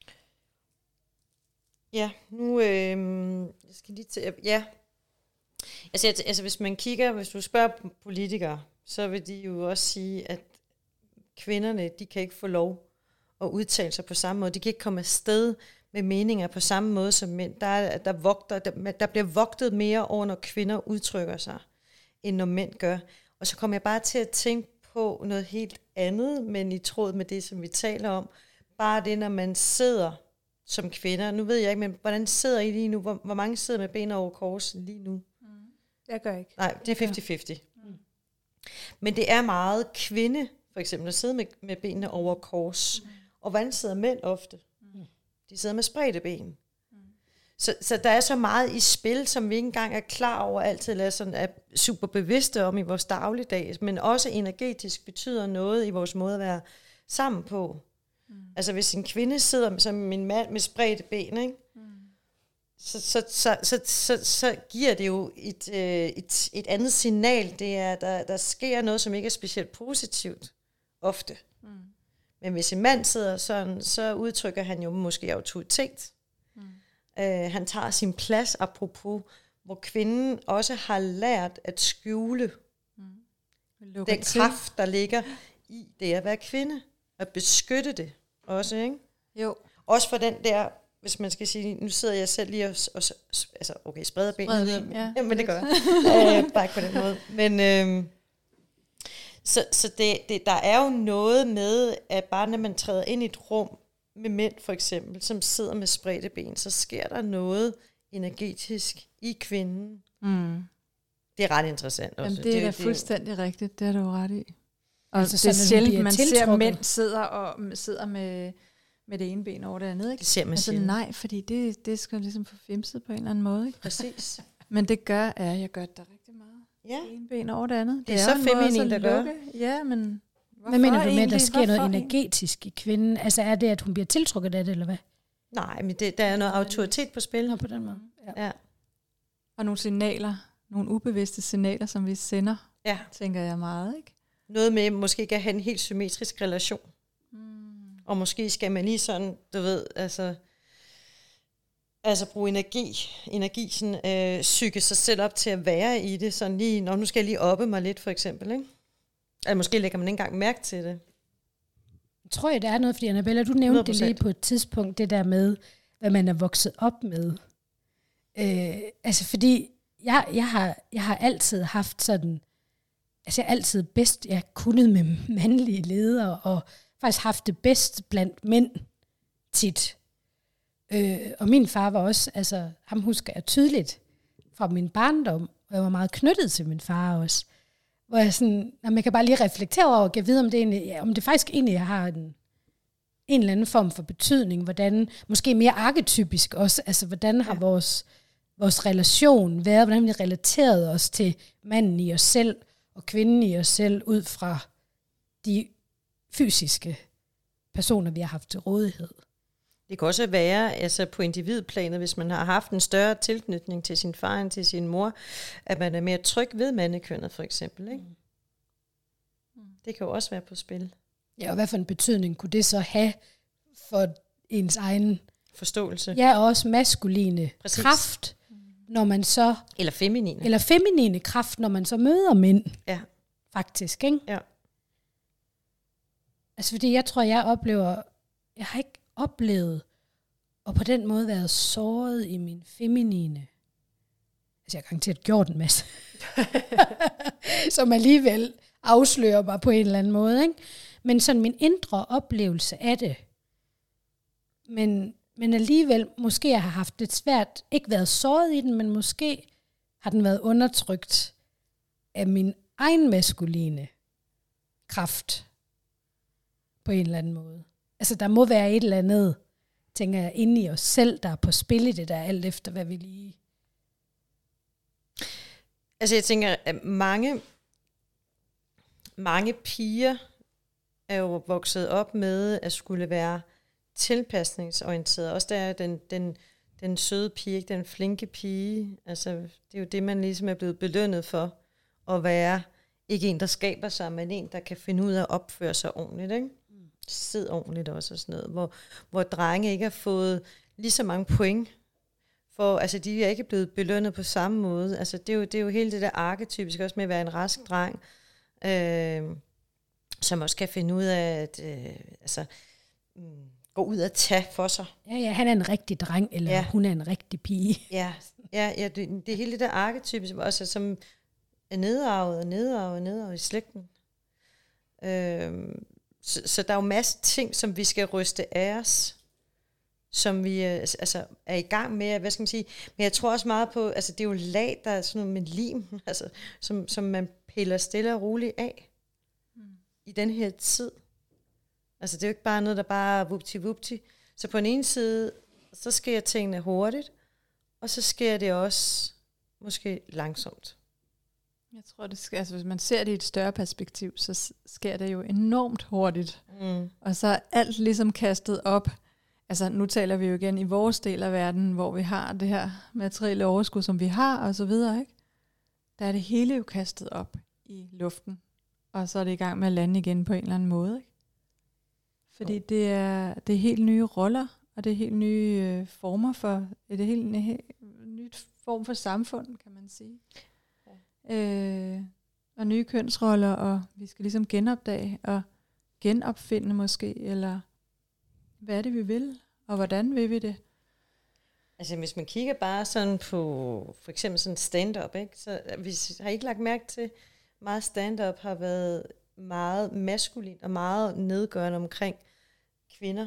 Ja, nu, øh, jeg skal lige til, ja. Altså, altså, hvis man kigger, hvis du spørger politikere, så vil de jo også sige, at kvinderne, de kan ikke få lov at udtale sig på samme måde. De kan ikke komme afsted med meninger på samme måde som mænd. Der, er, der, vogter, der, der bliver vogtet mere over, når kvinder udtrykker sig, end når mænd gør. Og så kommer jeg bare til at tænke på noget helt andet, men i tråd med det, som vi taler om. Bare det, når man sidder som kvinder. Nu ved jeg ikke, men hvordan sidder I lige nu? Hvor, hvor mange sidder med ben over kors lige nu? Mm. Jeg gør ikke. Nej, det er halvtreds halvtreds. Mm. Men det er meget kvinde, for eksempel, at sidde med, med benene over kors. Mm. Og hvordan sidder mænd ofte? Mm. De sidder med spredte ben. Mm. Så, så der er så meget i spil, som vi ikke engang er klar over altid, eller sådan er super bevidste om i vores dagligdag, men også energetisk betyder noget i vores måde at være sammen på. Mm. Altså hvis en kvinde sidder som en mand med spredte ben, ikke? Mm. Så, så, så, så, så, så giver det jo et, øh, et, et andet signal. Det er, der, der sker noget, som ikke er specielt positivt ofte. Mm. Men hvis en mand sidder sådan, så udtrykker han jo måske autoritet. Mm. Uh, han tager sin plads, apropos, hvor kvinden også har lært at skjule mm. den til. kraft, der ligger i det at være kvinde. At beskytte det også, ikke? Jo. Også for den der hvis man skal sige, nu sidder jeg selv lige og, og altså, okay, spreder Spreder benet, ben, ja. ja, men det gør jeg, øh, bare ikke på den måde. Men øh, så, så det, det, der er jo noget med, at bare når man træder ind i et rum med mænd for eksempel, som sidder med spredte ben, så sker der noget energetisk i kvinden. Mm. Det er ret interessant også. Jamen, det, det er da det, fuldstændig rigtigt, det har du jo ret i. Og Altså altså, det er sådan, at hun sjældent, bliver man ser tiltrukket. mænd sidder, og, sidder med, med det ene ben over det andet. Ikke? Det ser man altså, sjældent. nej, fordi det, det skal ligesom få femset på en eller anden måde. Ikke? Præcis. Men det gør, at jeg gør det rigtig meget. Ja. Det ene ben over det andet. Det er så jo en måde feminin, at der gør. lukke. Ja, men Hvad mener du med, at der egentlig? sker Hvorfor noget egentlig? energetisk i kvinden? Altså er det, at hun bliver tiltrukket af det, eller hvad? Nej, men det, der er noget autoritet på spil. Nå, på den måde. Ja. Ja. Og nogle signaler, nogle ubevidste signaler, som vi sender, Ja. tænker jeg meget, ikke? Noget med måske ikke at have en helt symmetrisk relation. Mm. Og måske skal man lige sådan, du ved, altså, altså bruge energi, energi sådan, øh, psyke sig selv op til at være i det, sådan lige, når nu skal jeg lige oppe mig lidt, for eksempel, ikke? Eller måske lægger man ikke engang mærke til det. Tror jeg, der er noget, fordi Annabella, du nævnte hundrede det procent. lige på et tidspunkt, det der med, hvad man er vokset op med. Øh, altså fordi, jeg, jeg, har, jeg har altid haft sådan, altså jeg har altid bedst, jeg har kunnet med mandlige ledere, og faktisk haft det bedst blandt mænd tit. Øh, og min far var også, altså ham husker jeg tydeligt fra min barndom, og jeg var meget knyttet til min far også. Hvor jeg sådan, jamen, jeg kan bare lige reflektere over, og kan vide, om det, egentlig, ja, om det faktisk egentlig har en, en eller anden form for betydning, hvordan, måske mere arketypisk også, altså hvordan har ja. vores, vores relation været, hvordan har vi relateret os til manden i os selv, og kvinden i os selv, ud fra de fysiske personer, vi har haft til rådighed. Det kan også være, altså på individplanet, hvis man har haft en større tilknytning til sin far end til sin mor, at man er mere tryg ved mandekønnet, for eksempel, ikke? Mm. Det kan jo også være på spil. Ja, og hvad for en betydning kunne det så have for ens egen... Forståelse. Ja, og også maskuline Præcis. kraft, når man så... Eller feminine. Eller feminine kraft, når man så møder mænd. Ja. Faktisk, ikke? Ja. Altså, fordi jeg tror, jeg oplever... Jeg har ikke oplevet, og på den måde været såret i min feminine. Altså, jeg har garanteret gjort en masse. Som alligevel afslører mig på en eller anden måde, ikke? Men sådan min indre oplevelse af det. Men, men alligevel, måske jeg har haft lidt svært, ikke været såret i den, men måske har den været undertrykt af min egen maskuline kraft på en eller anden måde. Altså, der må være et eller andet, tænker jeg, inde i os selv, der er på spil i det der, alt efter hvad vi lige... Altså, jeg tænker, at mange, mange piger er jo vokset op med at skulle være tilpasningsorienteret. Også der er den, den, den søde pige, den flinke pige. Altså, det er jo det, man ligesom er blevet belønnet for, at være ikke en, der skaber sig, men en, der kan finde ud af at opføre sig ordentligt, ikke? Sid ordentligt også og sådan noget, hvor, hvor drenge ikke har fået lige så mange point, for altså de er ikke blevet belønnet på samme måde. Altså det er jo, det er jo hele det der arketypiske også med at være en rask dreng, øh, som også kan finde ud af at øh, altså, mm, gå ud og tage for sig. Ja, ja, han er en rigtig dreng, eller Ja. hun er en rigtig pige. Ja, ja, ja det, det er hele det der arketypiske, også som er nedarvet og nedarvet og nedarvet i slægten. Øh, Så, så der er jo masser ting, som vi skal ryste af os, som vi altså, er i gang med, hvad skal man sige, men jeg tror også meget på, altså det er jo lag, der er sådan noget med lim, altså, som, som man piller stille og roligt af mm. i den her tid. Altså det er jo ikke bare noget, der bare er vupti-vupti. Så på den ene side, så sker tingene hurtigt, og så sker det også måske langsomt. Jeg tror, det skal, altså, hvis man ser det i et større perspektiv, så sker det jo enormt hurtigt. Mm. Og så er alt ligesom kastet op. Altså nu taler vi jo igen i vores del af verden, hvor vi har det her materielle overskud, som vi har, og så videre, ikke? Der er det hele jo kastet op i luften. Og så er det i gang med at lande igen på en eller anden måde, ikke? Fordi det er, det er helt nye roller, og det er helt nye øh, former for, det er helt en nyt form for samfund, kan man sige. Øh, og nye kønsroller, og vi skal ligesom genopdage og genopfinde måske, eller hvad er det, vi vil, og hvordan vil vi det? Altså hvis man kigger bare sådan på for eksempel sådan stand-up, ikke? Så vi har ikke lagt mærke til, meget stand-up har været meget maskulin og meget nedgørende omkring kvinder.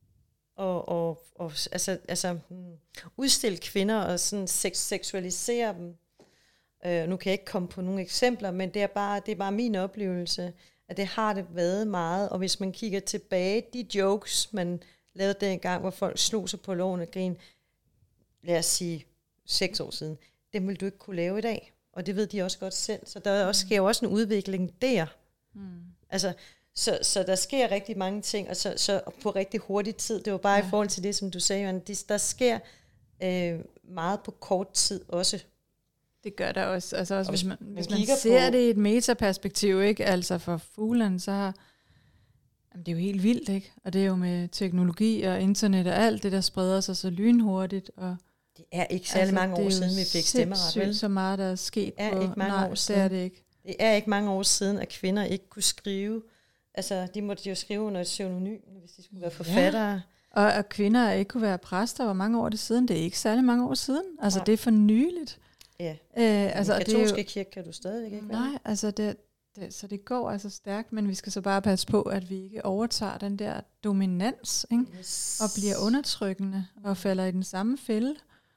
Og, og, og altså, altså udstille kvinder og sådan sex, seksualisere dem. Uh, nu kan jeg ikke komme på nogle eksempler, men det er bare, det er bare min oplevelse, at det har det været meget. Og hvis man kigger tilbage, de jokes, man lavede dengang, hvor folk slog sig på loven og grin, lad os sige seks år siden, dem vil du ikke kunne lave i dag. Og det ved de også godt selv. Så der også, sker jo også en udvikling der. Mm. Altså, så, så der sker rigtig mange ting, og så, så på rigtig hurtig tid. Det var bare ja. I forhold til det, som du sagde, Johan, der sker øh, meget på kort tid også. Det gør der også. Altså også hvis man, hvis man, man ser på, det i et metaperspektiv, ikke? Altså for fuglen, så har, jamen det er jo helt vildt, ikke? Og det er jo med teknologi og internet og alt det, der spreder sig så lynhurtigt. Og det er ikke særlig altså, mange år siden, vi fik stemmeret. Det er så meget, der er sket. Det er på, ikke mange nej, år siden. Det er det ikke. Det er ikke mange år siden, at kvinder ikke kunne skrive. Altså, de måtte jo skrive under et pseudonym, hvis de skulle være forfattere. Ja. Og at kvinder ikke kunne være præster, hvor mange år er det siden? Det er ikke særlig mange år siden. Altså, nej. Det er for nyligt. Ja. Øh, altså, den katolske det er jo, kirke kan du stadigvæk ikke nej, være. Altså, det, det, så det går altså stærkt, men vi skal så bare passe på, at vi ikke overtager den der dominans, ikke? Yes. Og bliver undertrykkende og falder i den samme fælde,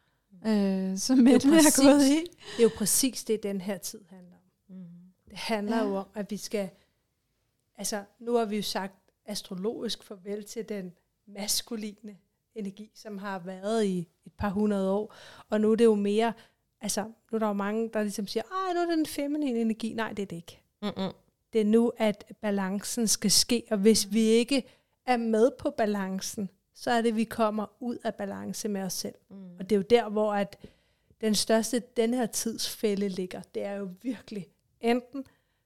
øh, som Mette er gået i. Det er jo præcis det, den her tid handler om. Mm. Det handler ja. jo om, at vi skal... Altså, nu har vi jo sagt astrologisk farvel til den maskuline energi, som har været i et par hundrede år. Og nu er det jo mere... Altså, nu er der jo mange, der ligesom siger, ej, nu er det den feminine energi. Nej, det er det ikke. Mm-mm. Det er nu, at balancen skal ske, og hvis vi ikke er med på balancen, så er det, at vi kommer ud af balance med os selv. Mm. Og det er jo der, hvor at den største, den her tidsfælde ligger. Det er jo virkelig, enten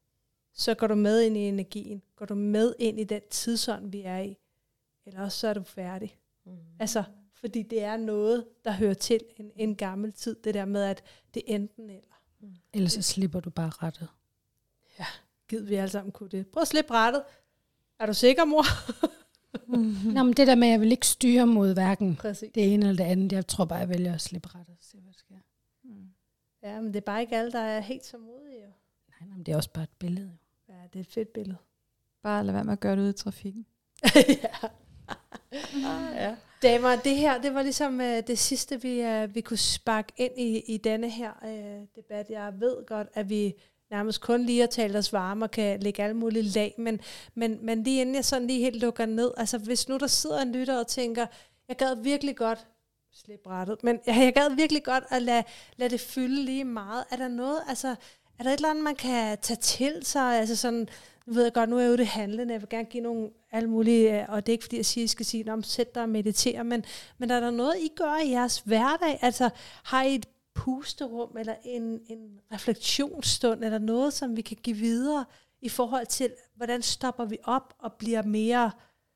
så går du med ind i energien, går du med ind i den tidsånd, vi er i, eller også så er du færdig. Mm. Altså, fordi det er noget, der hører til en, en gammel tid, det der med, at det er enten eller. Mm. Ellers så slipper du bare rettet. Ja, gider vi alle sammen kunne det. Prøv at slippe rettet. Er du sikker, mor? mm-hmm. Nå, men det der med, at jeg vil ikke styre mod hverken Præcis. Det ene eller det andet. Jeg tror bare, jeg vælger at slippe rettet. Se, hvad der sker. Mm. Ja, men det er bare ikke alle, der er helt så modige. Jo. Nej, men det er også bare et billede. Jo. Ja, det er et fedt billede. Bare lad være med at gøre det ude i trafikken. ja. ah, ja. Damer, det her, det var ligesom uh, det sidste, vi, uh, vi kunne sparke ind i, i denne her uh, debat. Jeg ved godt, at vi nærmest kun lige har talt os varme og kan lægge alle mulige lag, men, men, men lige inden jeg sådan lige helt lukker ned, altså hvis nu der sidder en lytter og tænker, jeg gad virkelig godt, slip rettet, men jeg, jeg gad virkelig godt at lade, lade det fylde lige meget. Er der noget, altså, er der et eller andet, man kan tage til sig, altså sådan, nu ved jeg godt, nu er jeg jo det handlende, jeg vil gerne give nogle alle mulige, og det er ikke fordi, jeg siger, at I skal sige, om sæt dig og meditere, men, men er der noget, I gør i jeres hverdag? Altså, har I et pusterum, eller en, en refleksionsstund, eller noget, som vi kan give videre, i forhold til, hvordan stopper vi op, og bliver mere,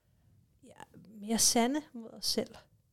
ja, mere sande mod os selv?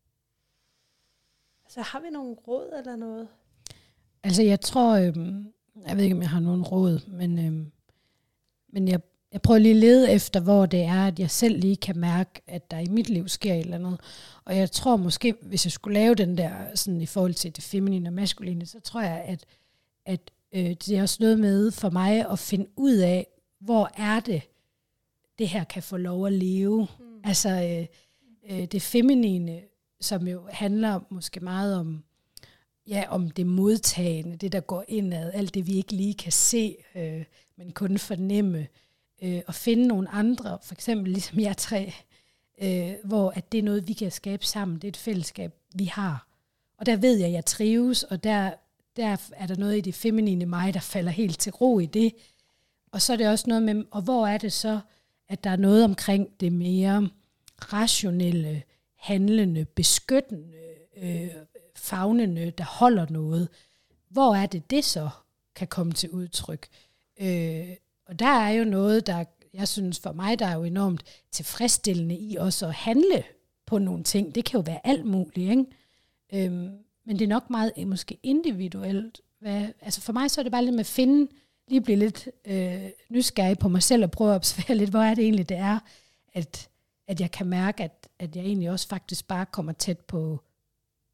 Altså, har vi nogle råd, eller noget? Altså, jeg tror, øhm, jeg ved ikke, om jeg har nogen råd, men, øhm, men jeg Jeg prøver lige at lede efter, hvor det er, at jeg selv lige kan mærke, at der i mit liv sker et eller andet. Og jeg tror måske, hvis jeg skulle lave den der, sådan i forhold til det feminine og maskuline, så tror jeg, at, at øh, det er også noget med for mig at finde ud af, hvor er det, det her kan få lov at leve. Mm. Altså øh, øh, det feminine, som jo handler måske meget om, ja, om det modtagende, det der går indad, alt det vi ikke lige kan se, øh, men kun fornemme. Øh, og finde nogle andre, for eksempel ligesom jer tre, øh, hvor at det er noget, vi kan skabe sammen. Det er et fællesskab, vi har. Og der ved jeg, at jeg trives, og der, der er der noget i det feminine mig, der falder helt til ro i det. Og så er det også noget med, og hvor er det så, at der er noget omkring det mere rationelle, handlende, beskyttende, øh, favnende, der holder noget. Hvor er det, det så kan komme til udtryk? Øh, Og der er jo noget, der, jeg synes for mig, der er jo enormt tilfredsstillende i også at handle på nogle ting. Det kan jo være alt muligt, ikke? Øhm, men det er nok meget måske individuelt. Hvad, altså for mig så er det bare lidt med at finde, lige blive lidt øh, nysgerrig på mig selv og prøve at observere lidt, hvor er det egentlig, det er, at, at jeg kan mærke, at, at jeg egentlig også faktisk bare kommer tæt på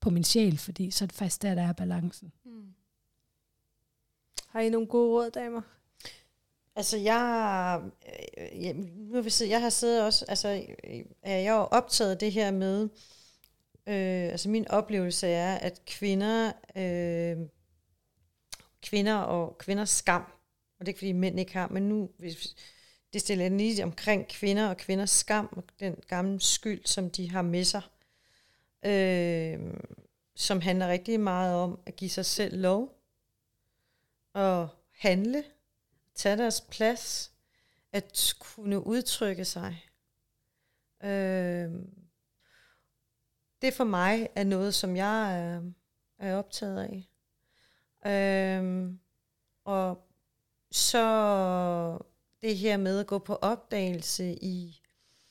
på min sjæl, fordi så er det faktisk der, der er balancen. Mm. Har I nogle gode råd, damer? Altså, jeg, jeg, nu har vi siddet, jeg har siddet også, altså, jeg har optaget det her med, øh, altså min oplevelse er, at kvinder, øh, kvinder og kvinders skam, og det er ikke fordi mænd ikke har, men nu, hvis, det stiller jeg lige omkring kvinder og kvinders skam, og den gamle skyld, som de har med sig, øh, som handler rigtig meget om at give sig selv lov, og handle, tage deres plads, at kunne udtrykke sig. Øh, det for mig er noget, som jeg er, er optaget af. Øh, og så det her med at gå på opdagelse i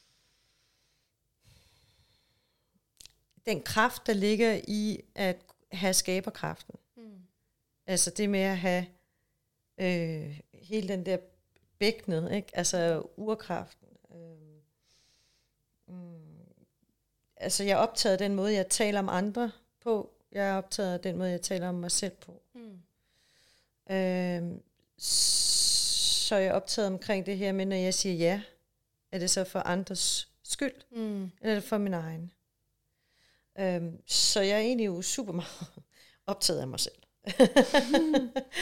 den kraft, der ligger i at have skaberkraften. Mm. Altså det med at have øh, hele den der bækkenet, ikke? Altså urkraften. Øh, mm, altså jeg er optaget af den måde, jeg taler om andre på. Jeg er optaget af den måde, jeg taler om mig selv på. Mm. Øh, så jeg er optaget omkring det her med, når jeg siger ja, er det så for andres skyld, mm. eller er det for min egen? Øh, så jeg er egentlig jo super meget optaget af mig selv. mm.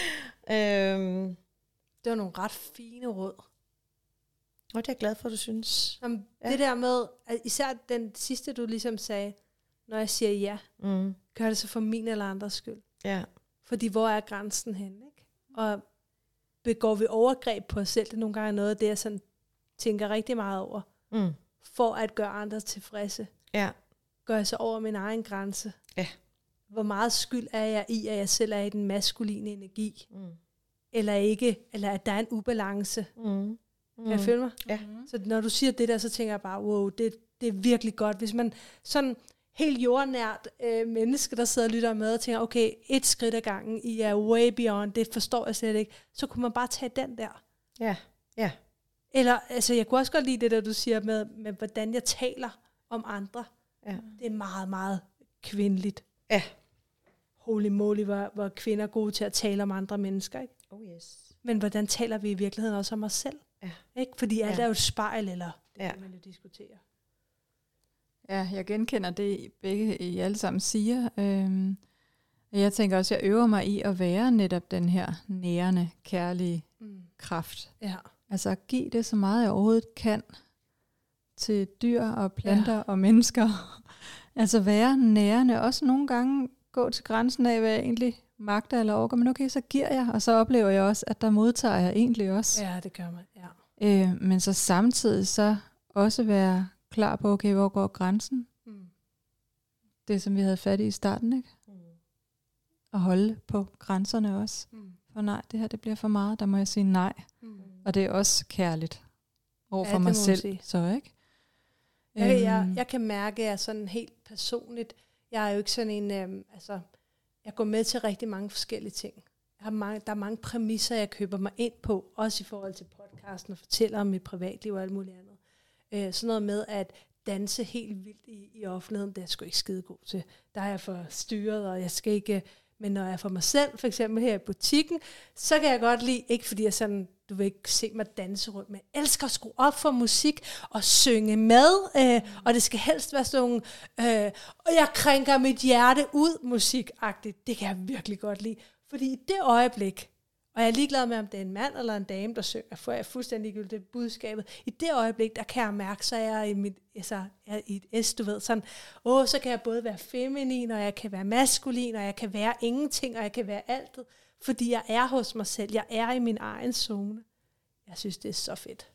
øhm, det var nogle ret fine råd. Og det er jeg glad for, du synes. Jamen, ja. Det der med, at især den sidste, du ligesom sagde, når jeg siger ja, mm. gør det så for min eller andres skyld. Ja. Fordi hvor er grænsen henne, ikke? Og begår vi overgreb på os selv, det er nogle gange noget af det, jeg sådan tænker rigtig meget over, mm. for at gøre andre tilfredse. Ja. Gør jeg så over min egen grænse. Ja. Hvor meget skyld er jeg i, at jeg selv er i den maskuline energi? Mm. Eller ikke, eller at der er en ubalance. Mm. Mm. Kan jeg følge mig? Ja. Så når du siger det der, så tænker jeg bare, wow, det, det er virkelig godt. Hvis man sådan helt jordnært øh, menneske, der sidder og lytter med, og tænker, okay, et skridt ad gangen, I er way beyond, det forstår jeg slet ikke, så kunne man bare tage den der. Ja, ja. Eller, altså, jeg kunne også godt lide det, der du siger med, med hvordan jeg taler om andre. Ja. Det er meget, meget kvindeligt. Ja. Holy moly, hvor, hvor kvinder er gode til at tale om andre mennesker, ikke? Oh yes. Men hvordan taler vi i virkeligheden også om os selv? Ja. Ikke? Fordi alt ja. er jo et spejl, eller det ja. kan man jo diskutere. Ja, jeg genkender det, begge I alle sammen siger. Øhm, jeg tænker også, at jeg øver mig i at være netop den her nærende, kærlige mm. kraft. Ja. Altså at give det så meget, jeg overhovedet kan til dyr og planter ja. og mennesker. Altså være nærende, også nogle gange gå til grænsen af, hvad jeg egentlig magter eller overgår, men okay, så giver jeg, og så oplever jeg også, at der modtager jeg egentlig også. Ja, det gør man, ja. Øh, men så samtidig så også være klar på, okay, hvor går grænsen? Mm. Det, som vi havde fat i i starten, ikke? Mm. Og holde på grænserne også. Mm. For nej, det her, det bliver for meget, der må jeg sige nej. Mm. Og det er også kærligt overfor ja, mig selv, sige. Så ikke? Jeg, øhm. jeg, jeg kan mærke, at jeg sådan helt personligt, jeg er jo ikke sådan en, øhm, altså, jeg går med til rigtig mange forskellige ting. Jeg har mange, der er mange præmisser, jeg køber mig ind på, også i forhold til podcasten og fortæller om mit privatliv og alt muligt andet. Øh, sådan noget med at danse helt vildt i, i offentligheden, det er jeg sgu ikke skide god til. Der er jeg for styret, og jeg skal ikke, men når jeg er for mig selv, for eksempel her i butikken, så kan jeg godt lide, ikke fordi jeg sådan, du vil ikke se mig danse rundt, men jeg elsker at skrue op for musik og synge med, øh, og det skal helst være sådan nogle, øh, og jeg krænker mit hjerte ud musikagtigt. Det kan jeg virkelig godt lide, fordi i det øjeblik, og jeg er ligeglad med, om det er en mand eller en dame, der synger, for jeg er fuldstændig ligegyldigt budskabet. I det øjeblik, der kan jeg mærke, så er jeg i, mit, altså, jeg er i et S, du ved, sådan, åh, så kan jeg både være feminin, og jeg kan være maskulin, og jeg kan være ingenting, og jeg kan være alt, fordi jeg er hos mig selv, jeg er i min egen zone. Jeg synes, det er så fedt.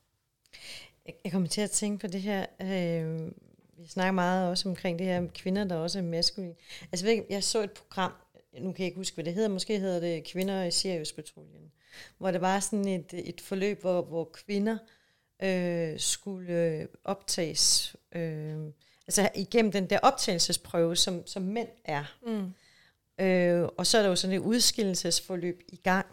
Jeg kommer til at tænke på det her, øh, vi snakker meget også omkring det her med kvinder, der også er maskulin. Altså, jeg, jeg så et program, nu kan jeg ikke huske, hvad det hedder, måske hedder det Kvinder i Siriuspatruljen, hvor det var sådan et, et forløb, hvor, hvor kvinder øh, skulle optages, øh, altså igennem den der optagelsesprøve, som, som mænd er. Mm. Øh, og så er der jo sådan et udskillelsesforløb i gang.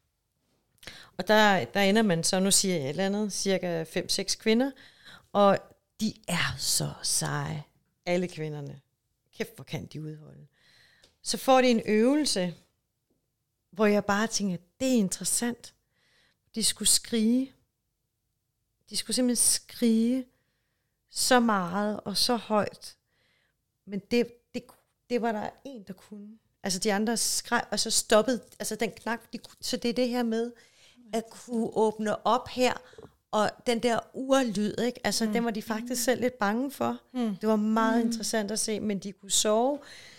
Og der, der ender man så, nu siger jeg et eller andet, cirka fem seks kvinder, og de er så seje, alle kvinderne. Kæft, hvor kan de udholde. så får de en øvelse, hvor jeg bare tænker, det er interessant. De skulle skrige. De skulle simpelthen skrige så meget og så højt. Men det, det, det var der en, der kunne. Altså de andre skreg, og så stoppede, altså den knak. De, så det er det her med, at kunne åbne op her, og den der urlyd, ikke? Altså mm. den var de faktisk selv lidt bange for. Mm. Det var meget mm. interessant at se, men de kunne sove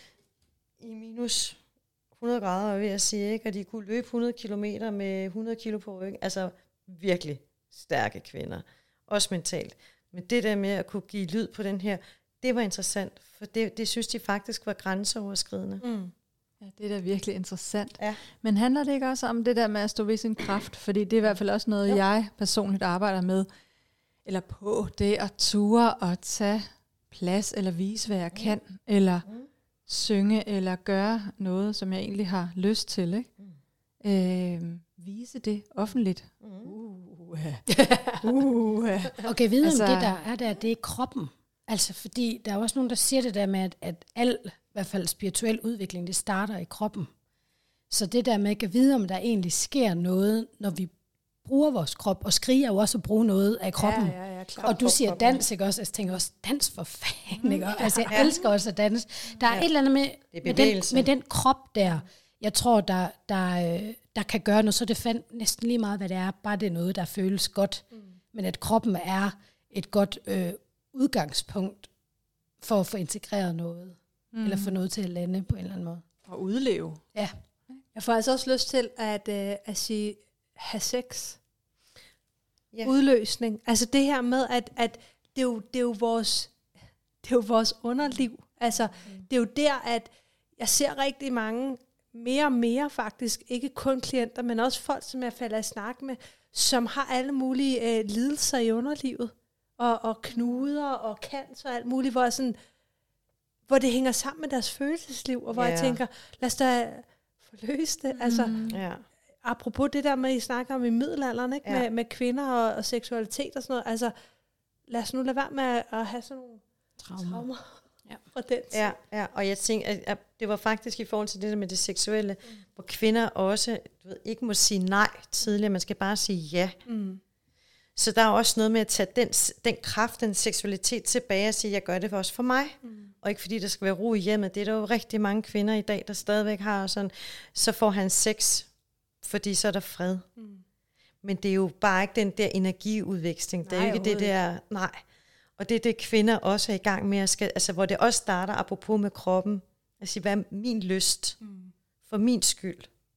i minus hundrede grader, vil jeg sige, ikke? Og de kunne løbe hundrede kilometer med hundrede kilo på ryggen. Altså virkelig stærke kvinder. Også mentalt. Men det der med at kunne give lyd på den her, det var interessant, for det, det synes de faktisk var grænseoverskridende. Mm. Ja, det er da virkelig interessant. Ja. Men handler det ikke også om det der med at stå ved sin kraft? Fordi det er i hvert fald også noget, jo. jeg personligt arbejder med, eller på det at ture og tage plads, eller vise, hvad jeg kan, mm. eller mm. synge, eller gøre noget, som jeg egentlig har lyst til. Ikke? Mm. Øh, vise det offentligt. Mm. Uh, uh. Okay, vide altså, om det der er der, det er kroppen. Altså fordi der er også nogen, der siger det der med, at, at al, i hvert fald spirituel udvikling, det starter i kroppen. Så det der med at vide, om der egentlig sker noget, når vi bruger vores krop, og skriger jo også at bruge noget af kroppen. Ja, ja, ja, klar. Og du siger dans, ikke også? Jeg tænker også, dans for fanden, ikke også? Altså jeg elsker også at danse. Der er ja. et eller andet med, med, den, med den krop der, jeg tror, der, der, der kan gøre noget, så det fandt næsten lige meget, hvad det er, bare det er noget, der føles godt. Mm. Men at kroppen er et godt øh, udgangspunkt for at få integreret noget, mm. eller få noget til at lande på en eller anden måde. Og udleve. Ja. Jeg får altså også lyst til at, øh, at sige, have sex. Ja. Udløsning. Altså det her med, at, at det, er jo, det, er jo vores, det er jo vores underliv. Altså mm. det er jo der, at jeg ser rigtig mange, mere og mere faktisk, ikke kun klienter, men også folk, som jeg falder i snak med, som har alle mulige øh, lidelser i underlivet. Og, og knuder og cancer og alt muligt, hvor, sådan, hvor det hænger sammen med deres følelsesliv, og hvor yeah. jeg tænker, lad os da forløse det. Mm. Altså, yeah. apropos det der med, at I snakker om i middelalderen, ikke? Yeah. Med, med kvinder og, og seksualitet og sådan noget, altså, lad os nu lade være med at, at have sådan nogle traumer, traumer ja. fra den tid. Ja, ja, og jeg tænker, at, at det var faktisk i forhold til det der med det seksuelle, mm. hvor kvinder også du ved, ikke må sige nej tidligere, man skal bare sige ja. Mm. Så der er også noget med at tage den, den kraft, den seksualitet tilbage og sige, jeg gør det for også for mig. Mm. Og ikke fordi der skal være ro i hjemmet. Det er der jo rigtig mange kvinder i dag, der stadigvæk har. Og sådan, så får han sex, fordi så er der fred. Mm. Men det er jo bare ikke den der energiudveksling. Det er jo ikke det der, nej. Og det er det, kvinder også er i gang med. At skal, altså, hvor det også starter, apropos med kroppen. At sige, hvad er min lyst? Mm. For min skyld.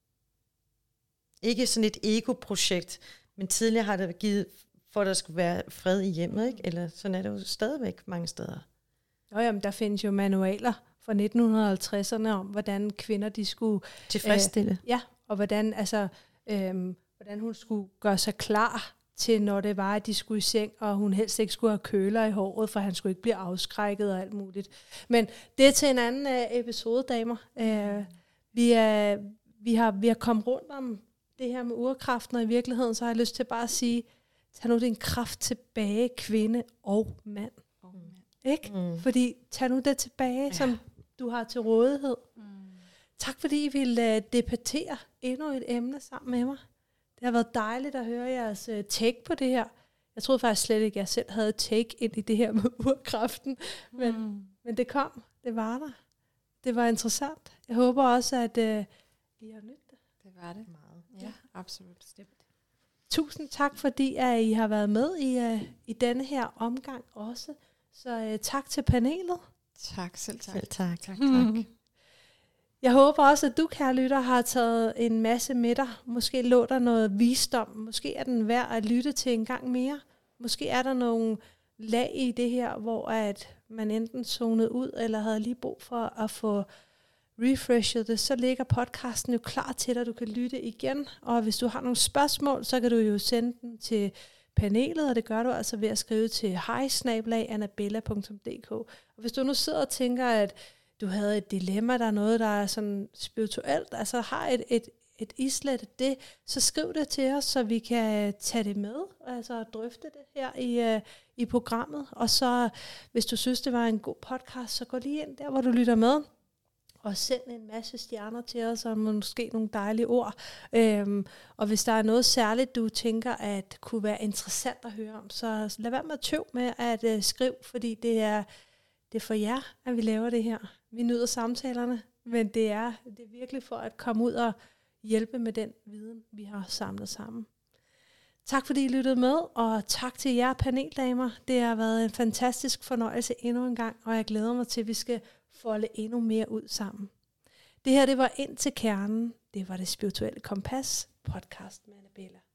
Ikke sådan et ego-projekt. Men tidligere har det givet, for at der skulle være fred i hjemmet, ikke? Eller sådan er det jo stadigvæk mange steder. Nå jamen, der findes jo manualer fra nitten halvtredserne om, hvordan kvinder de skulle tilfredsstille. Øh, ja, og hvordan, altså, øh, hvordan hun skulle gøre sig klar til, når det var, at de skulle i seng, og hun helst ikke skulle have køler i håret, for han skulle ikke blive afskrækket og alt muligt. Men det er til en anden øh, episode, damer. Øh, vi, er, vi, har, vi har kommet rundt om det her med urkraften, og i virkeligheden, så har jeg lyst til bare at sige, tag nu din kraft tilbage, kvinde og mand. Oh, man. Ikke? Mm. Fordi tag nu det tilbage, ja. som du har til rådighed. Mm. Tak fordi I ville uh, debattere endnu et emne sammen med mig. Det har været dejligt at høre jeres uh, take på det her. Jeg troede faktisk slet ikke, at jeg selv havde take ind i det her med urkraften. Men, mm. men det kom. Det var der. Det var interessant. Jeg håber også, at uh, I har nydt det. Det var det. Meget. Ja, absolut. Stemt. Tusind tak, fordi at I har været med i, uh, i denne her omgang også. Så uh, tak til panelet. Tak, selv tak. Selv tak. tak, tak. Mm. Jeg håber også, at du, kære lytter, har taget en masse med dig. Måske lå der noget visdom. Måske er den værd at lytte til en gang mere. Måske er der nogle lag i det her, hvor at man enten zonede ud, eller havde lige brug for at få refreshet det. Så ligger podcasten jo klar til dig, du kan lytte igen. Og hvis du har nogle spørgsmål, så kan du jo sende dem til panelet, og det gør du altså ved at skrive til hej snabel-a annabella punktum d k. Og hvis du nu sidder og tænker, at du havde et dilemma, der er noget, der er sådan spirituelt, altså har et, et, et islet af det, så skriv det til os, så vi kan tage det med, altså drøfte det her i, uh, i programmet. Og så, hvis du synes, det var en god podcast, så gå lige ind der, hvor du lytter med. og send en masse stjerner til os, og måske nogle dejlige ord. Øhm, og hvis der er noget særligt, du tænker, at kunne være interessant at høre om, så lad være med at tøv med at uh, skrive, fordi det er, det er for jer, at vi laver det her. Vi nyder samtalerne, men det er, det er virkelig for at komme ud og hjælpe med den viden, vi har samlet sammen. Tak fordi I lyttede med, og tak til jer paneldamer. Det har været en fantastisk fornøjelse endnu en gang, og jeg glæder mig til, at vi skal folde endnu mere ud sammen. Det her, det var Ind til Kernen. Det var Det Spirituelle Kompas, podcast med Annabella.